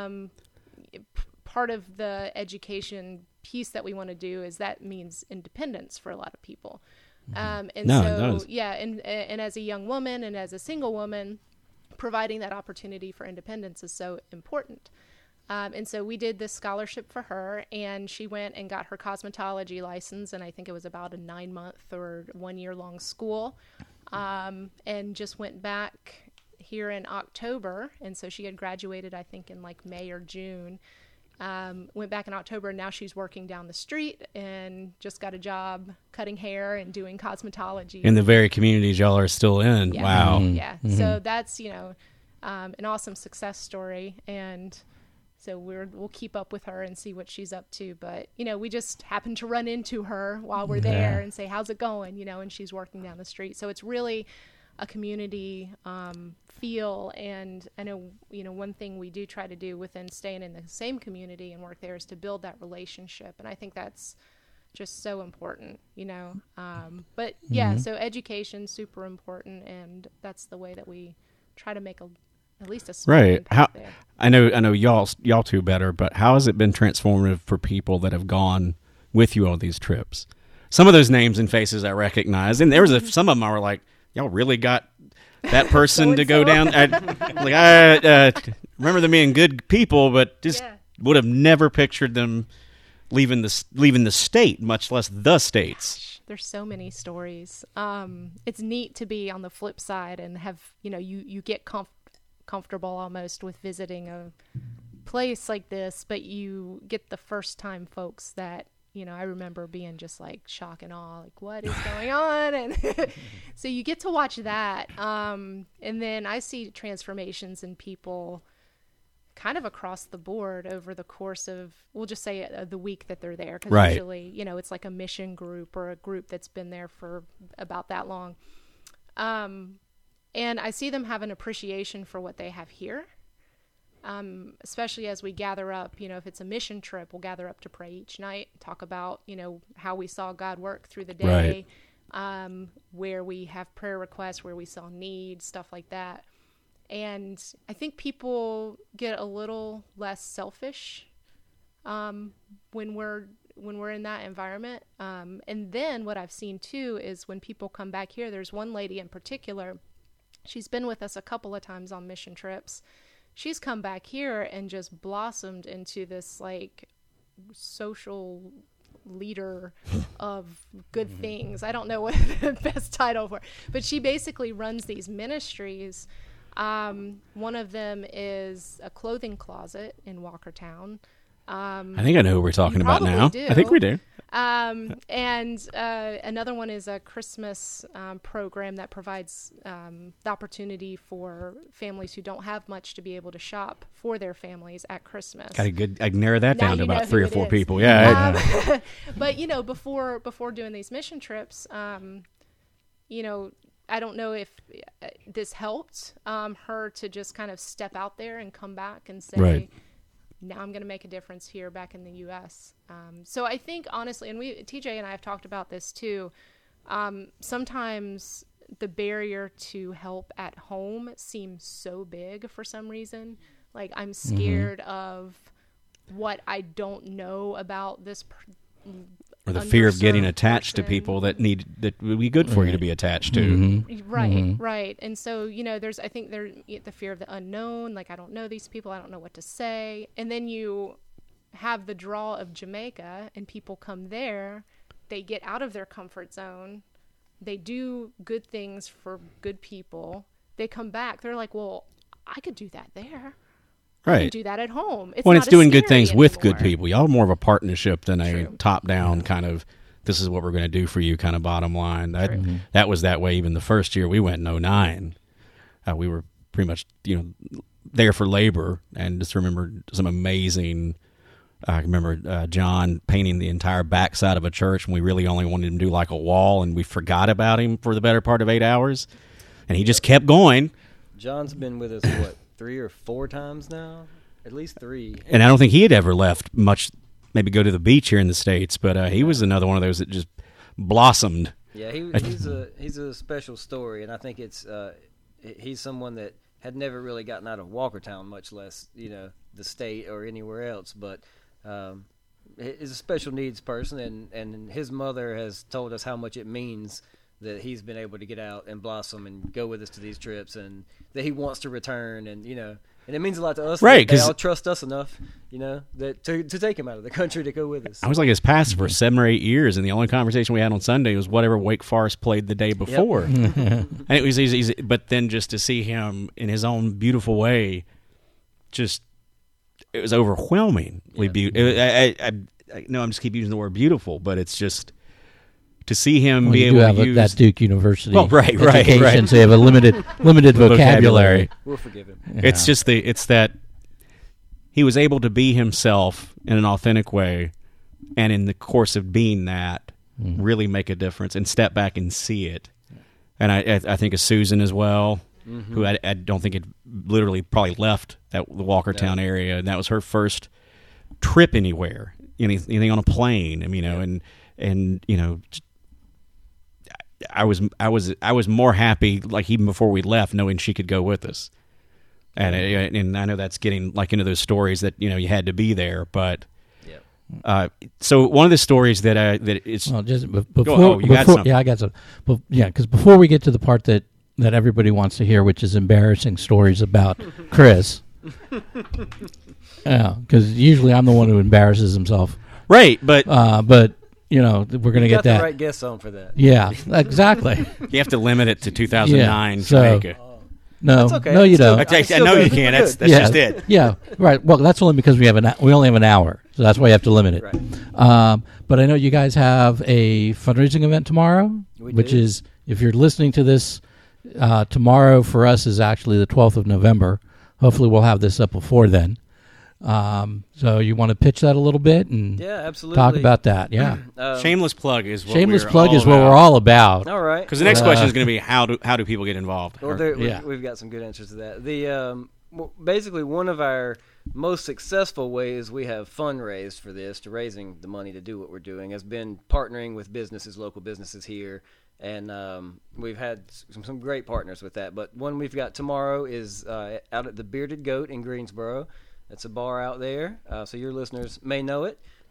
Speaker 3: part of the education piece that we want to do is that means independence for a lot of people. And
Speaker 2: No,
Speaker 3: so,
Speaker 2: it does.
Speaker 3: yeah, and as a young woman and as a single woman, providing that opportunity for independence is so important. And so we did this scholarship for her, and she went and got her cosmetology license, and I think it was about a 9-month or 1-year-long school, and just went back here in October. And so she had graduated, I think, in like May or June. Went back in October, and now she's working down the street and just got a job cutting hair and doing cosmetology.
Speaker 2: In the very communities y'all are still in.
Speaker 3: Yeah.
Speaker 2: Wow.
Speaker 3: Yeah. So that's, an awesome success story. And so we'll keep up with her and see what she's up to. But, we just happen to run into her while we're there and say, how's it going? And she's working down the street. So it's really a community feel. And I know, one thing we do try to do within staying in the same community and work there is to build that relationship. And I think that's just so important, But yeah, so education, super important. And that's the way that we try to make at least a small
Speaker 2: Right.
Speaker 3: impact there.
Speaker 2: I know y'all two better, but how has it been transformative for people that have gone with you on these trips? Some of those names and faces I recognize, and some of them are like, y'all really got that person to go down. I remember them being good people, but just would have never pictured them leaving the state, much less the states.
Speaker 3: There's so many stories. It's neat to be on the flip side and have, you get comfortable almost with visiting a place like this, but you get the first time folks that, I remember being just like shock and awe, like what is going on? And so you get to watch that. And then I see transformations in people kind of across the board over the course of, we'll just say the week that they're there. Because
Speaker 2: Right.
Speaker 3: usually, it's like a mission group or a group that's been there for about that long. And I see them have an appreciation for what they have here, especially as we gather up. If it's a mission trip, we'll gather up to pray each night, talk about, how we saw God work through the day, where we have prayer requests, where we saw needs, stuff like that. And I think people get a little less selfish when we're when we're in that environment. And then what I've seen too is when people come back here, there's one lady in particular, she's been with us a couple of times on mission trips. She's come back here and just blossomed into this like social leader of good things. I don't know what the best title for, but she basically runs these ministries. One of them is a clothing closet in Walkertown.
Speaker 2: I think I know who we're talking about now.
Speaker 3: Do.
Speaker 2: I think we do.
Speaker 3: And another one is a Christmas program that provides the opportunity for families who don't have much to be able to shop for their families at Christmas.
Speaker 2: Got a good. I can narrow that
Speaker 3: Now
Speaker 2: down to
Speaker 3: you know
Speaker 2: about
Speaker 3: who
Speaker 2: 3 or
Speaker 3: it
Speaker 2: 4
Speaker 3: is.
Speaker 2: people. Yeah.
Speaker 3: But before doing these mission trips, I don't know if this helped her to just kind of step out there and come back and say,
Speaker 2: Right.
Speaker 3: now I'm going to make a difference here back in the U.S. So I think, honestly, and TJ and I have talked about this too, sometimes the barrier to help at home seems so big for some reason. Like, I'm scared of what I don't know about this
Speaker 2: Or the fear of getting
Speaker 3: underserved
Speaker 2: attached to
Speaker 3: person.
Speaker 2: people that would be good for you to be attached to.
Speaker 3: Right, right. And so, there's the fear of the unknown. Like, I don't know these people. I don't know what to say. And then you have the draw of Jamaica, and people come there. They get out of their comfort zone. They do good things for good people. They come back. They're like, well, I could do that there. I
Speaker 2: Right.
Speaker 3: could do that at home. It's
Speaker 2: When
Speaker 3: not
Speaker 2: it's
Speaker 3: as
Speaker 2: doing good
Speaker 3: scary
Speaker 2: things with good
Speaker 3: anymore.
Speaker 2: people, y'all are more of a partnership than a
Speaker 3: True.
Speaker 2: top-down kind of, this is what we're going to do for you kind of bottom line. That was that way even the first year we went in 2009. We were pretty much, there for labor, and just remember some amazing, I remember John painting the entire backside of a church, and we really only wanted him to do like a wall, and we forgot about him for the better part of 8 hours, and he just kept going.
Speaker 4: John's been with us, 3 or 4 times now? At least 3.
Speaker 2: And I don't think he had ever left much, maybe go to the beach here in the States, but he was another one of those that just blossomed.
Speaker 4: Yeah, he's a special story, and I think he's someone that had never really gotten out of Walkertown, much less the state or anywhere else. But is a special needs person, and his mother has told us how much it means that he's been able to get out and blossom and go with us to these trips, and that he wants to return, and and it means a lot to us.
Speaker 2: Right,
Speaker 4: that they
Speaker 2: 'cause-
Speaker 4: all trust us enough, that to take him out of the country to go with us.
Speaker 2: I was like his pastor for 7 or 8 years, and the only conversation we had on Sunday was whatever Wake Forest played the day before. And it was easy, but then just to see him in his own beautiful way, it was overwhelmingly beautiful. I know I'm just keep using the word beautiful, but it's just to see him be
Speaker 1: you do
Speaker 2: able
Speaker 1: have
Speaker 2: to use
Speaker 1: that Duke University
Speaker 2: Well, right,
Speaker 1: education, so you have a limited vocabulary.
Speaker 4: We'll forgive him.
Speaker 2: It's just it's that he was able to be himself in an authentic way, and in the course of being that, really make a difference and step back and see it. And I think of Susan as well, who I don't think had literally probably left the Walkertown area, and that was her first trip anywhere, anything on a plane. I was more happy, like even before we left, knowing she could go with us. And I know that's getting like into those stories that you had to be there, but so one of the stories that it's
Speaker 1: Well, just
Speaker 2: you
Speaker 1: before,
Speaker 2: got something.
Speaker 1: yeah, I got some. Because before we get to the part that everybody wants to hear, which is embarrassing stories about Chris. Yeah, because usually I'm the one who embarrasses himself.
Speaker 2: right, but
Speaker 1: But we're going to
Speaker 4: You
Speaker 1: get
Speaker 4: got
Speaker 1: that.
Speaker 4: the right guest on for that.
Speaker 1: Yeah, exactly.
Speaker 2: you have to limit it to 2009
Speaker 1: Yeah, so-
Speaker 2: Jamaica.
Speaker 1: No,
Speaker 4: That's okay.
Speaker 1: no, you
Speaker 4: It's still-
Speaker 1: don't.
Speaker 2: I
Speaker 4: still
Speaker 2: know you
Speaker 4: good.
Speaker 2: can. That's
Speaker 1: yeah,
Speaker 2: just it.
Speaker 1: Yeah, right. Well, that's only because we only have an hour, so that's why you have to limit it.
Speaker 4: Right.
Speaker 1: But I know you guys have a fundraising event tomorrow,
Speaker 4: We
Speaker 1: which
Speaker 4: do.
Speaker 1: is, if you're listening to this, tomorrow for us is actually the 12th of November. Hopefully we'll have this up before then. So you want to pitch that a little bit and
Speaker 4: Yeah, absolutely.
Speaker 1: talk about that? Yeah.
Speaker 2: Shameless plug is what
Speaker 1: Shameless
Speaker 2: we're
Speaker 1: plug
Speaker 2: all
Speaker 1: is what
Speaker 2: about.
Speaker 1: we're all about.
Speaker 4: All right.
Speaker 2: Because the next question is going to be how do people get involved?
Speaker 4: Well,
Speaker 1: yeah.
Speaker 4: we've got some good answers to that. Basically, one of our most successful ways we have fundraised for this, to raising the money to do what we're doing, has been partnering with local businesses here, and we've had some great partners with that. But one we've got tomorrow is out at the Bearded Goat in Greensboro. It's a bar out there, so your listeners may know it.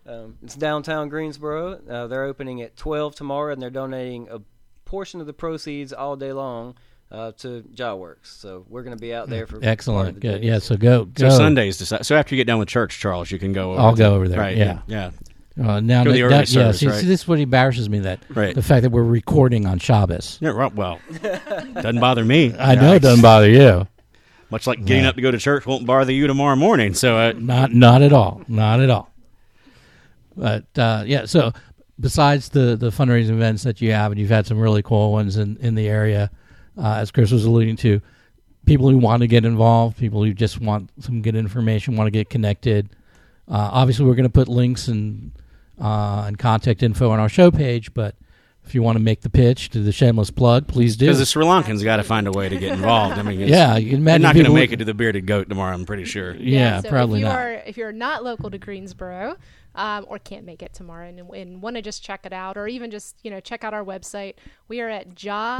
Speaker 4: It's downtown Greensboro. They're opening at 12 tomorrow, and they're donating a portion of the proceeds all day long to JawWorks. So we're going to be out there for
Speaker 1: Excellent. Good.
Speaker 4: Day.
Speaker 1: Yeah, so go.
Speaker 2: So Sundays. So after you get done with church, Charles, you can go over.
Speaker 1: I'll go over there.
Speaker 2: Right.
Speaker 1: Yeah.
Speaker 2: Yeah.
Speaker 1: Now,
Speaker 2: Go to the early service,
Speaker 1: see,
Speaker 2: right?
Speaker 1: see, this is what embarrasses me, that
Speaker 2: Right.
Speaker 1: the fact that we're recording on Shabbos.
Speaker 2: Yeah. Right. Well, doesn't bother me.
Speaker 1: I know it doesn't bother you.
Speaker 2: Much like getting up to go to church won't bother you tomorrow morning. So
Speaker 1: Not at all. Not at all. But so besides the fundraising events that you have, and you've had some really cool ones in the area, as Chris was alluding to, people who want to get involved, people who just want some good information, want to get connected. Obviously, we're going to put links and contact info on our show page, but if you want to make the pitch to the shameless plug, please do.
Speaker 2: because the Sri Lankans got to find a way to get involved. I mean,
Speaker 1: You can
Speaker 2: they're
Speaker 1: imagine
Speaker 2: not going to
Speaker 1: people-
Speaker 2: make it to the Bearded Goat tomorrow. I'm pretty sure.
Speaker 1: Yeah,
Speaker 3: so
Speaker 1: probably
Speaker 3: if you
Speaker 1: not.
Speaker 3: if you're not local to Greensboro, or can't make it tomorrow and want to just check it out, or even just check out our website, we are at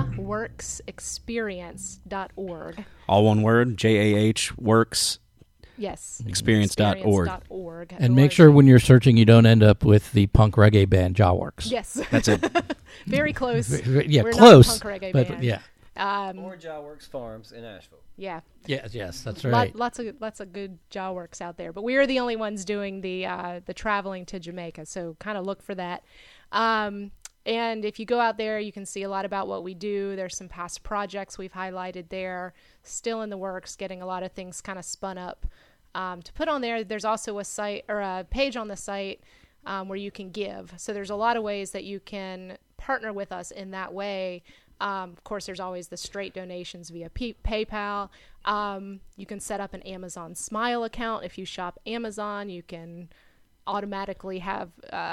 Speaker 3: JawWorksExperience.org.
Speaker 2: All one word. JAH works.
Speaker 3: Yes.
Speaker 2: Experience.org.
Speaker 3: Experience.org.
Speaker 1: And make sure when you're searching, you don't end up with the punk reggae band JawWorks.
Speaker 3: Yes.
Speaker 2: That's it.
Speaker 3: Very close.
Speaker 1: Yeah,
Speaker 3: We're
Speaker 1: close.
Speaker 3: Not a punk reggae
Speaker 1: but
Speaker 3: band.
Speaker 1: yeah.
Speaker 4: Or JawWorks Farms in Asheville.
Speaker 3: Yeah.
Speaker 1: Yes, that's right.
Speaker 3: Lots of good JawWorks out there, but we are the only ones doing the traveling to Jamaica, so kind of look for that. And if you go out there, you can see a lot about what we do. There's some past projects we've highlighted there, still in the works, getting a lot of things kind of spun up to put on there. There's also a site or a page on the site where you can give. So there's a lot of ways that you can partner with us in that way. Of course, there's always the straight donations via PayPal. You can set up an Amazon Smile account. If you shop Amazon, you can automatically have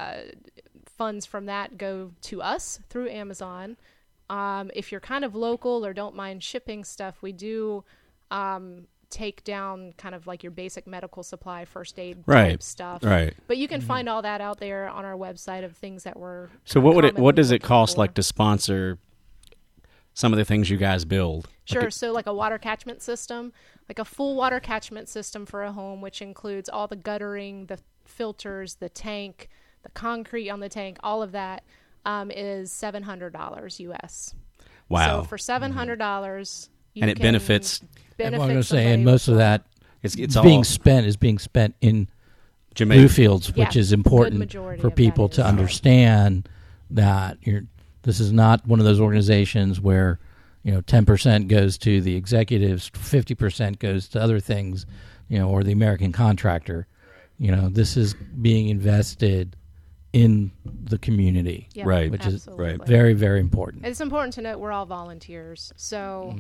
Speaker 3: funds from that go to us through Amazon. If you're kind of local or don't mind shipping stuff, we do take down kind of like your basic medical supply, first aid type stuff.
Speaker 2: Right.
Speaker 3: But you can find all that out there on our website of things that we're
Speaker 2: So what does it
Speaker 3: looking
Speaker 2: cost
Speaker 3: for.
Speaker 2: like to sponsor some of the things you guys build?
Speaker 3: Sure. So like a water catchment system, like a full water catchment system for a home, which includes all the guttering, the filters, the tank, the concrete on the tank, all of that is $700 US.
Speaker 2: Wow.
Speaker 3: So for $700, you
Speaker 2: And it
Speaker 3: can
Speaker 2: benefits-
Speaker 1: I'm going to say,
Speaker 3: somebody
Speaker 1: and most of
Speaker 3: with
Speaker 1: that
Speaker 2: It's
Speaker 1: is
Speaker 2: all
Speaker 1: being spent in
Speaker 2: Jamaica.
Speaker 1: Bluefields, which
Speaker 3: Yeah,
Speaker 1: is
Speaker 3: good
Speaker 1: important
Speaker 3: majority
Speaker 1: for
Speaker 3: of that
Speaker 1: people to
Speaker 3: is.
Speaker 1: understand that this is not one of those organizations where 10% goes to the executives, 50% goes to other things, or the American contractor. This is being invested in the community,
Speaker 3: Yeah,
Speaker 2: Right.
Speaker 1: which is
Speaker 3: absolutely.
Speaker 1: very, very important.
Speaker 3: It's important to note we're all volunteers. So,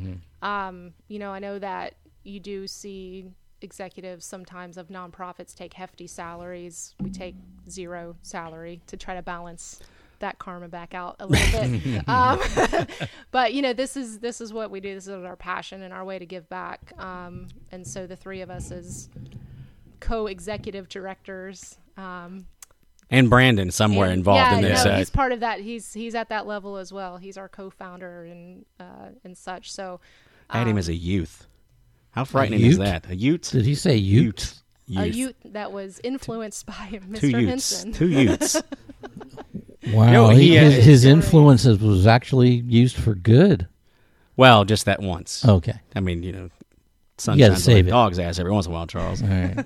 Speaker 3: I know that you do see executives sometimes of nonprofits take hefty salaries. We take zero salary to try to balance that karma back out a little bit. But this is what we do. This is our passion and our way to give back. And so the three of us as co-executive directors.
Speaker 2: And Brandon somewhere
Speaker 3: And-
Speaker 2: involved in
Speaker 3: yeah,
Speaker 2: this.
Speaker 3: he's part of that. He's at that level as well. He's our co-founder and such. So
Speaker 2: I had him as a youth. How frightening
Speaker 1: youth?
Speaker 2: is that? A youth?
Speaker 1: Did he say Ute?
Speaker 3: a youth that was influenced by
Speaker 2: Two
Speaker 3: Mr.
Speaker 2: youths.
Speaker 3: Henson.
Speaker 2: Two youths.
Speaker 1: Wow,
Speaker 2: he had-
Speaker 1: his influences was actually used for good.
Speaker 2: Well, just that once.
Speaker 1: Okay.
Speaker 2: I mean, sun
Speaker 1: You gotta
Speaker 2: shines on a
Speaker 1: save it.
Speaker 2: dog's ass every once in a while, Charles.
Speaker 1: All right.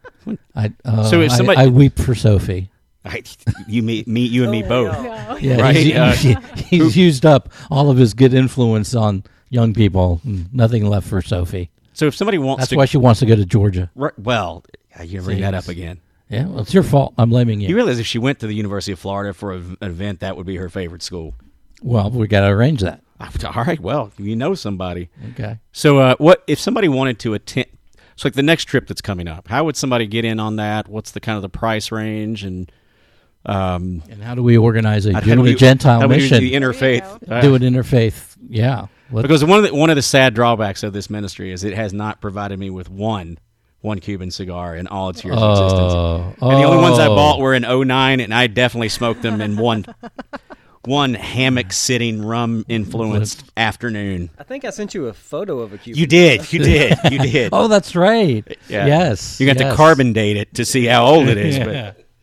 Speaker 2: So if somebody-
Speaker 1: I weep for Sophie.
Speaker 2: You and me both.
Speaker 3: No.
Speaker 1: Yeah,
Speaker 2: Right,
Speaker 1: he's used up all of his good influence on young people. Nothing left for Sophie.
Speaker 2: So if somebody wants
Speaker 1: That's
Speaker 2: to,
Speaker 1: why she wants to go to Georgia.
Speaker 2: well, you bring that up
Speaker 1: Jeez.
Speaker 2: again.
Speaker 1: Yeah, well, it's your fault. I'm blaming
Speaker 2: You
Speaker 1: you.
Speaker 2: realize if she went to the University of Florida for an event, that would be her favorite school.
Speaker 1: Well, we got to arrange that.
Speaker 2: All right, well, you know somebody.
Speaker 1: Okay.
Speaker 2: So what if somebody wanted to attend? So like the next trip that's coming up, how would somebody get in on that? What's the kind of the price range and
Speaker 1: And how do we organize a
Speaker 2: how do we-
Speaker 1: Gentile
Speaker 2: how do we do
Speaker 1: mission?
Speaker 2: the interfaith?
Speaker 3: There
Speaker 1: Do an interfaith. Yeah.
Speaker 2: Because one of the sad drawbacks of this ministry is it has not provided me with one Cuban cigar in all its years of existence. And the only ones I bought were in 2009, and I definitely smoked them in one hammock sitting rum influenced afternoon.
Speaker 4: I think I sent you a photo of a Cuban.
Speaker 2: You did.
Speaker 1: Oh, that's right.
Speaker 2: Yeah.
Speaker 1: Yes.
Speaker 2: You got to
Speaker 1: yes.
Speaker 2: carbon date it to see how old it is.
Speaker 1: Yeah.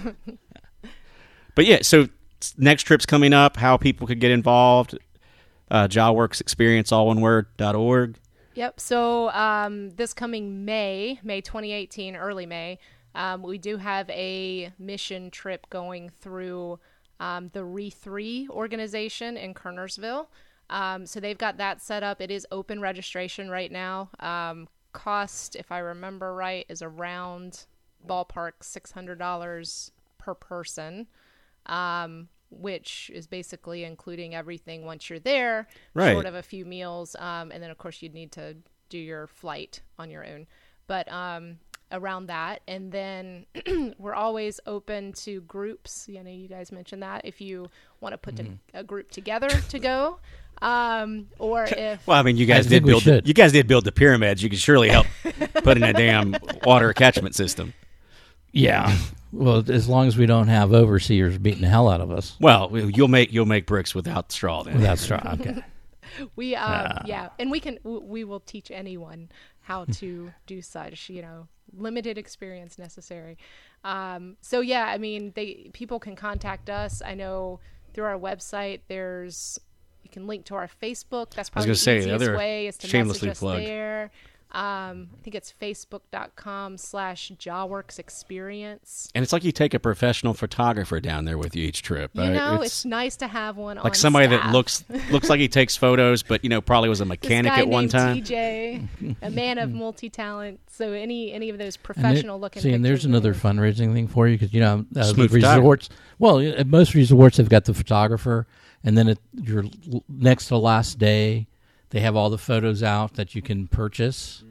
Speaker 2: But yeah, so next trip's coming up. How people could get involved? JawWorks Experience, all one word, .org.
Speaker 3: Yep. So this coming May 2018, early May, we do have a mission trip going through the Re3 organization in Kernersville. So they've got that set up. It is open registration right now. Cost, if I remember right, is around ballpark $600 per person, which is basically including everything once you're there,
Speaker 2: right,
Speaker 3: short of a few meals. And then, of course, you'd need to do your flight on your own. But around that. And then we're always open to groups. You know, you guys mentioned that. If you want to put a group together to go. Or if
Speaker 2: well, I mean, you guys did build the pyramids. You could surely help put in a damn water catchment system.
Speaker 1: Yeah. Well, as long as we don't have overseers beating the hell out of us.
Speaker 2: Well, you'll make bricks without straw. Then.
Speaker 1: Without straw. Okay.
Speaker 3: And we will teach anyone how to do such. You know, limited experience necessary. So yeah, I mean, people can contact us. I know through our website you can link to our Facebook. That's probably the easiest way is to message us there. I think it's facebook.com/JawWorks Experience.
Speaker 2: And it's like you take a professional photographer down there with you each trip. Right?
Speaker 3: You know, it's nice to have one
Speaker 2: like
Speaker 3: on
Speaker 2: somebody
Speaker 3: staff.
Speaker 2: that looks like he takes photos, but probably was a mechanic at one time.
Speaker 3: TJ, a man of multi-talent. So any of those professional-looking pictures.
Speaker 1: And there's another fundraising thing for you because
Speaker 2: Smooth
Speaker 1: resorts. Well, at most resorts have got the photographer, and then your next to last day, they have all the photos out that you can purchase.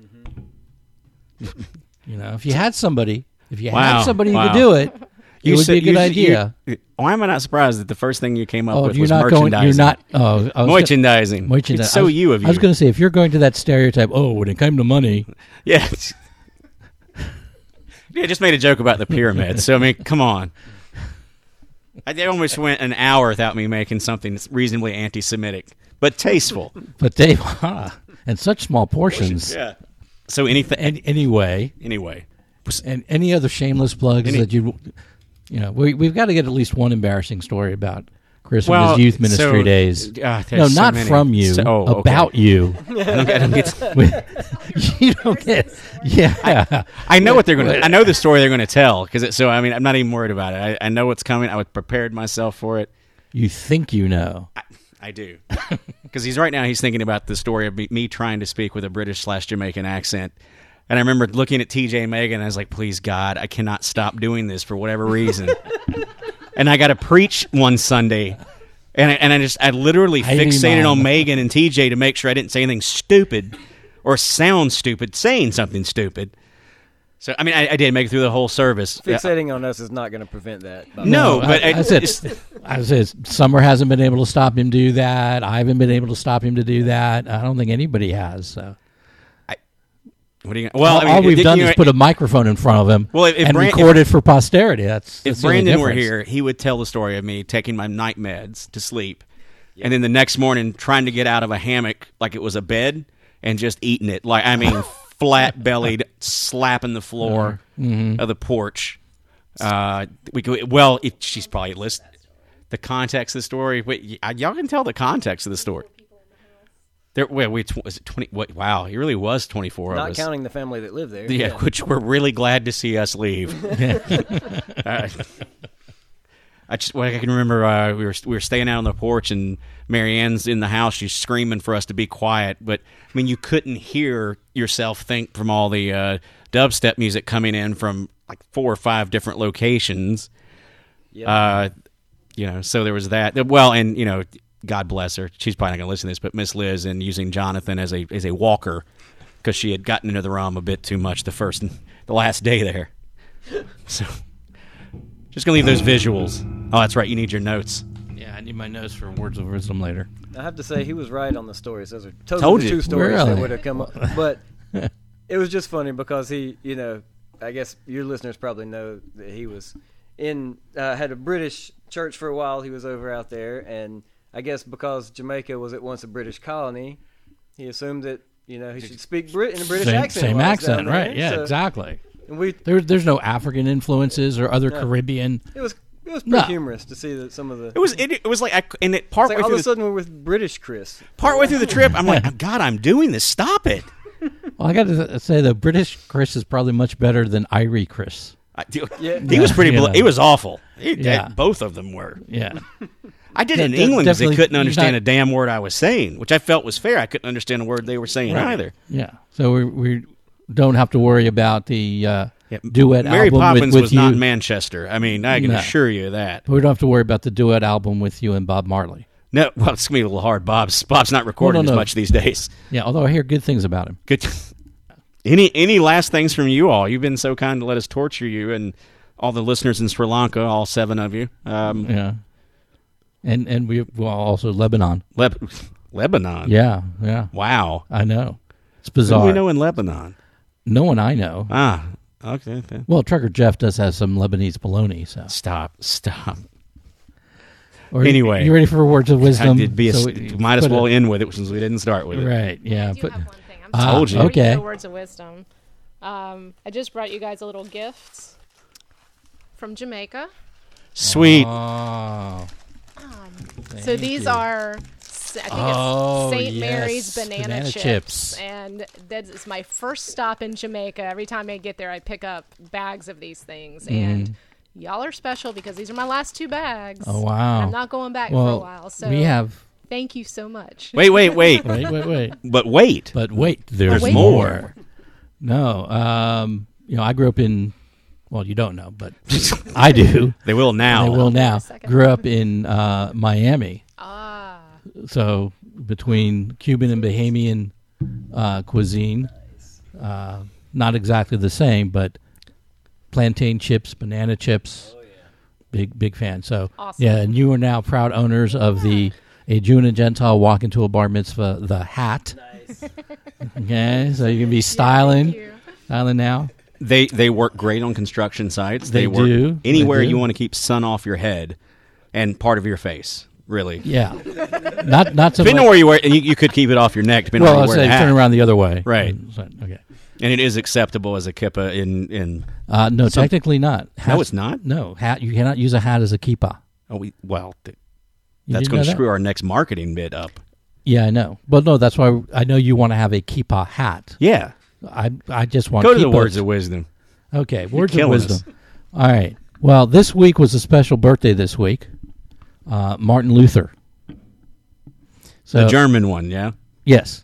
Speaker 1: If you had somebody, to do it, it would be a good idea.
Speaker 2: Why am I not surprised that the first thing you came up with
Speaker 1: you're
Speaker 2: was
Speaker 1: not
Speaker 2: merchandising?
Speaker 1: Merchandising.
Speaker 2: It's so you of you.
Speaker 1: I was going to say, if you're going to that stereotype, when it came to money.
Speaker 2: Yeah. I just made a joke about the pyramid. So, I mean, come on. I almost went an hour without me making something that's reasonably anti-Semitic, but tasteful.
Speaker 1: But and such small portions.
Speaker 2: Yeah. So anything.
Speaker 1: Anyway. And any other shameless plugs that we've got to get at least one embarrassing story about Chris from his youth ministry days. No, not from you, about you.
Speaker 2: I don't get.
Speaker 1: You don't get. Yeah.
Speaker 2: I know what they're going to. I know the story they're going to tell I'm not even worried about it. I know what's coming. I prepared myself for it.
Speaker 1: You think you know.
Speaker 2: I do. Because he's thinking about the story of me trying to speak with a British/Jamaican accent. And I remember looking at TJ and Megan, and I was like, please, God, I cannot stop doing this for whatever reason. And I got to preach one Sunday. And I literally fixated on Megan and TJ to make sure I didn't say anything stupid or sound stupid saying something stupid. So, I mean, I did make it through the whole service.
Speaker 4: Fixating on us is not going to prevent that.
Speaker 2: No, but
Speaker 1: I said Summer hasn't been able to stop him to do that. I haven't been able to stop him to do that. I don't think anybody has. So.
Speaker 2: What are you?
Speaker 1: All we've done is put a microphone in front of him and record it for posterity. If
Speaker 2: Brandon were here, he would tell the story of me taking my night meds to sleep, and then the next morning trying to get out of a hammock like it was a bed and just eating it. Flat-bellied, slapping the floor of the porch. She's probably listening. The context of the story. Y'all can tell the context of the story. Was it 20? Wow, he really was 24 of us.
Speaker 4: Not counting the family that lived there.
Speaker 2: Yeah, which were really glad to see us leave. I can remember we were staying out on the porch and Marianne's in the house. She's screaming for us to be quiet, but I mean you couldn't hear yourself think from all the dubstep music coming in from like 4 or 5 different locations. Yeah. So there was that. Well, and God bless her. She's probably not going to listen to this, but Miss Liz and using Jonathan as a walker because she had gotten into the rum a bit too much the last day there. So just going to leave those visuals. Oh, that's right. You need your notes.
Speaker 1: Yeah, I need my notes for words of wisdom later.
Speaker 4: I have to say he was right on the stories. Those are totally two stories that would have come up. But it was just funny because he, I guess your listeners probably know that he was had a British church for a while. He was over out there, and I guess because Jamaica was at once a British colony, he assumed that he should speak in a British accent.
Speaker 1: Same accent, right? Yeah, so exactly.
Speaker 4: we
Speaker 1: There's no African influences or other Caribbean.
Speaker 4: it was pretty
Speaker 1: No.
Speaker 4: humorous to see that some of the.
Speaker 2: It was like and it
Speaker 4: It's
Speaker 2: partway
Speaker 4: like all
Speaker 2: through
Speaker 4: of a sudden we're with British Chris.
Speaker 2: partway through the trip, I'm like, God, I'm doing this. Stop it.
Speaker 1: Well, I got to say the British Chris is probably much better than Irie Chris.
Speaker 4: Yeah.
Speaker 2: He was pretty.
Speaker 1: Yeah.
Speaker 2: He was awful.
Speaker 1: Yeah.
Speaker 2: Both of them were.
Speaker 1: Yeah.
Speaker 2: I did
Speaker 1: Yeah,
Speaker 2: it in England because they
Speaker 1: definitely-
Speaker 2: couldn't
Speaker 1: he's
Speaker 2: understand
Speaker 1: not-
Speaker 2: a damn word I was saying, which I felt was fair. I couldn't understand a word they were saying either.
Speaker 1: Yeah. So we don't have to worry about the duet
Speaker 2: Mary
Speaker 1: album
Speaker 2: Poppins
Speaker 1: with
Speaker 2: was
Speaker 1: you.
Speaker 2: not Manchester. I mean, I can
Speaker 1: No.
Speaker 2: assure you that.
Speaker 1: We don't have to worry about the duet album with you and Bob Marley.
Speaker 2: No, well, it's gonna be a little hard. Bob's not recording
Speaker 1: no.
Speaker 2: as much these days.
Speaker 1: Yeah, although I hear good things about him.
Speaker 2: Good. Any last things from you all? You've been so kind to let us torture you and all the listeners in Sri Lanka, all 7 of you.
Speaker 1: Yeah. And we also Lebanon.
Speaker 2: Lebanon.
Speaker 1: Yeah.
Speaker 2: Wow.
Speaker 1: I know. It's
Speaker 2: Who do
Speaker 1: bizarre.
Speaker 2: we know in Lebanon?
Speaker 1: No one I know.
Speaker 2: Ah, okay.
Speaker 1: Well, Trucker Jeff does have some Lebanese bologna. So,
Speaker 2: Stop.
Speaker 1: Or
Speaker 2: Anyway.
Speaker 1: you ready for words of wisdom?
Speaker 2: It'd be
Speaker 1: So we
Speaker 2: might as
Speaker 1: put
Speaker 2: well
Speaker 1: it-
Speaker 2: end with it since we didn't start with it.
Speaker 1: Right. Yeah.
Speaker 3: I do
Speaker 1: But
Speaker 3: have one thing. I'm
Speaker 1: Ah,
Speaker 2: Told you.
Speaker 3: before
Speaker 1: okay.
Speaker 3: go words of wisdom. I just brought you guys a little gift from Jamaica.
Speaker 2: Sweet.
Speaker 1: Oh.
Speaker 3: So these are, I think
Speaker 1: Oh,
Speaker 3: it's St.
Speaker 1: yes,
Speaker 3: Mary's banana
Speaker 1: banana
Speaker 3: chips.
Speaker 1: chips.
Speaker 3: And that is my first stop in Jamaica. Every time I get there, I pick up bags of these things. And y'all are special because these are my last 2 bags.
Speaker 1: Oh, wow.
Speaker 3: I'm not going back
Speaker 1: Well,
Speaker 3: for a while. So
Speaker 1: we have.
Speaker 3: thank you so much.
Speaker 2: Wait.
Speaker 1: Wait.
Speaker 2: But wait.
Speaker 1: But wait, there's
Speaker 3: wait.
Speaker 1: more. No. I grew up in. Well, you don't know, but I do.
Speaker 2: They will now.
Speaker 1: I will now.
Speaker 3: second.
Speaker 1: Grew up in Miami.
Speaker 3: Ah.
Speaker 1: So between Cuban and Bahamian cuisine, not exactly the same, but plantain chips, banana chips, big fan. So
Speaker 3: Awesome.
Speaker 1: yeah, and you are now proud owners of the A Jew and a Gentile Walk into a Bar Mitzvah, the hat.
Speaker 4: Nice.
Speaker 1: Okay, so you can be
Speaker 3: Thank
Speaker 1: styling
Speaker 3: you.
Speaker 1: now.
Speaker 2: They work great on construction sites.
Speaker 1: They
Speaker 2: work
Speaker 1: do.
Speaker 2: anywhere
Speaker 1: They do.
Speaker 2: you want to keep sun off your head and part of your face. Really.
Speaker 1: Yeah, not so
Speaker 2: Depending
Speaker 1: much.
Speaker 2: on where you wear, and you could keep it off your neck. Depending
Speaker 1: Well,
Speaker 2: on
Speaker 1: I'll
Speaker 2: where you
Speaker 1: say
Speaker 2: wear the
Speaker 1: turn
Speaker 2: hat.
Speaker 1: around the other way.
Speaker 2: Right.
Speaker 1: So, okay.
Speaker 2: And it is acceptable as a kippah in.
Speaker 1: No, technically not.
Speaker 2: No, it's not.
Speaker 1: No, hat. You cannot use a hat as a kippah.
Speaker 2: Oh,
Speaker 1: You
Speaker 2: that's
Speaker 1: didn't
Speaker 2: going
Speaker 1: know
Speaker 2: to
Speaker 1: that?
Speaker 2: screw our next marketing bid up.
Speaker 1: Yeah, I know. But no, that's why I know you want to have a kippah hat.
Speaker 2: Yeah.
Speaker 1: I just want
Speaker 2: Go to the
Speaker 1: kippahs.
Speaker 2: words of wisdom.
Speaker 1: Okay, words of
Speaker 2: killing
Speaker 1: wisdom. All right. Well, this week was a special birthday this week. Martin Luther. So
Speaker 2: The German one, yeah.
Speaker 1: yes.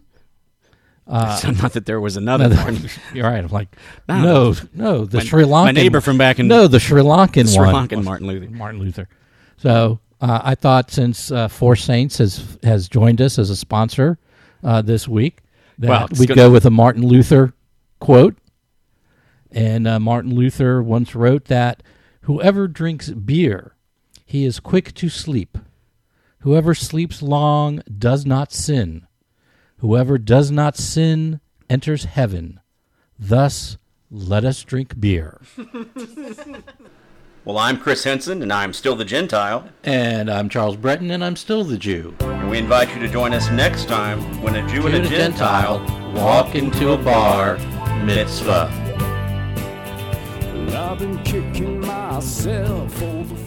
Speaker 2: So not that there was another one.
Speaker 1: You're right. I'm like,
Speaker 2: No.
Speaker 1: no, the
Speaker 2: My-
Speaker 1: Sri Lankan.
Speaker 2: my neighbor from back in-
Speaker 1: No, the Sri Lankan
Speaker 2: Sri
Speaker 1: one.
Speaker 2: Lankan Martin Luther.
Speaker 1: Martin Luther. So I thought since Four Saints has joined us as a sponsor this week, that
Speaker 2: Well, it's
Speaker 1: we'd
Speaker 2: good-
Speaker 1: go with a Martin Luther quote. And Martin Luther once wrote that whoever drinks beer, he is quick to sleep. Whoever sleeps long does not sin. Whoever does not sin enters heaven. Thus, let us drink beer.
Speaker 2: Well, I'm Chris Henson, and I'm still the Gentile.
Speaker 1: And I'm Charles Breton, and I'm still the Jew.
Speaker 2: And we invite you to join us next time when a Jew and a Gentile
Speaker 1: walk into a bar mitzvah.
Speaker 6: Well, I've been kicking myself over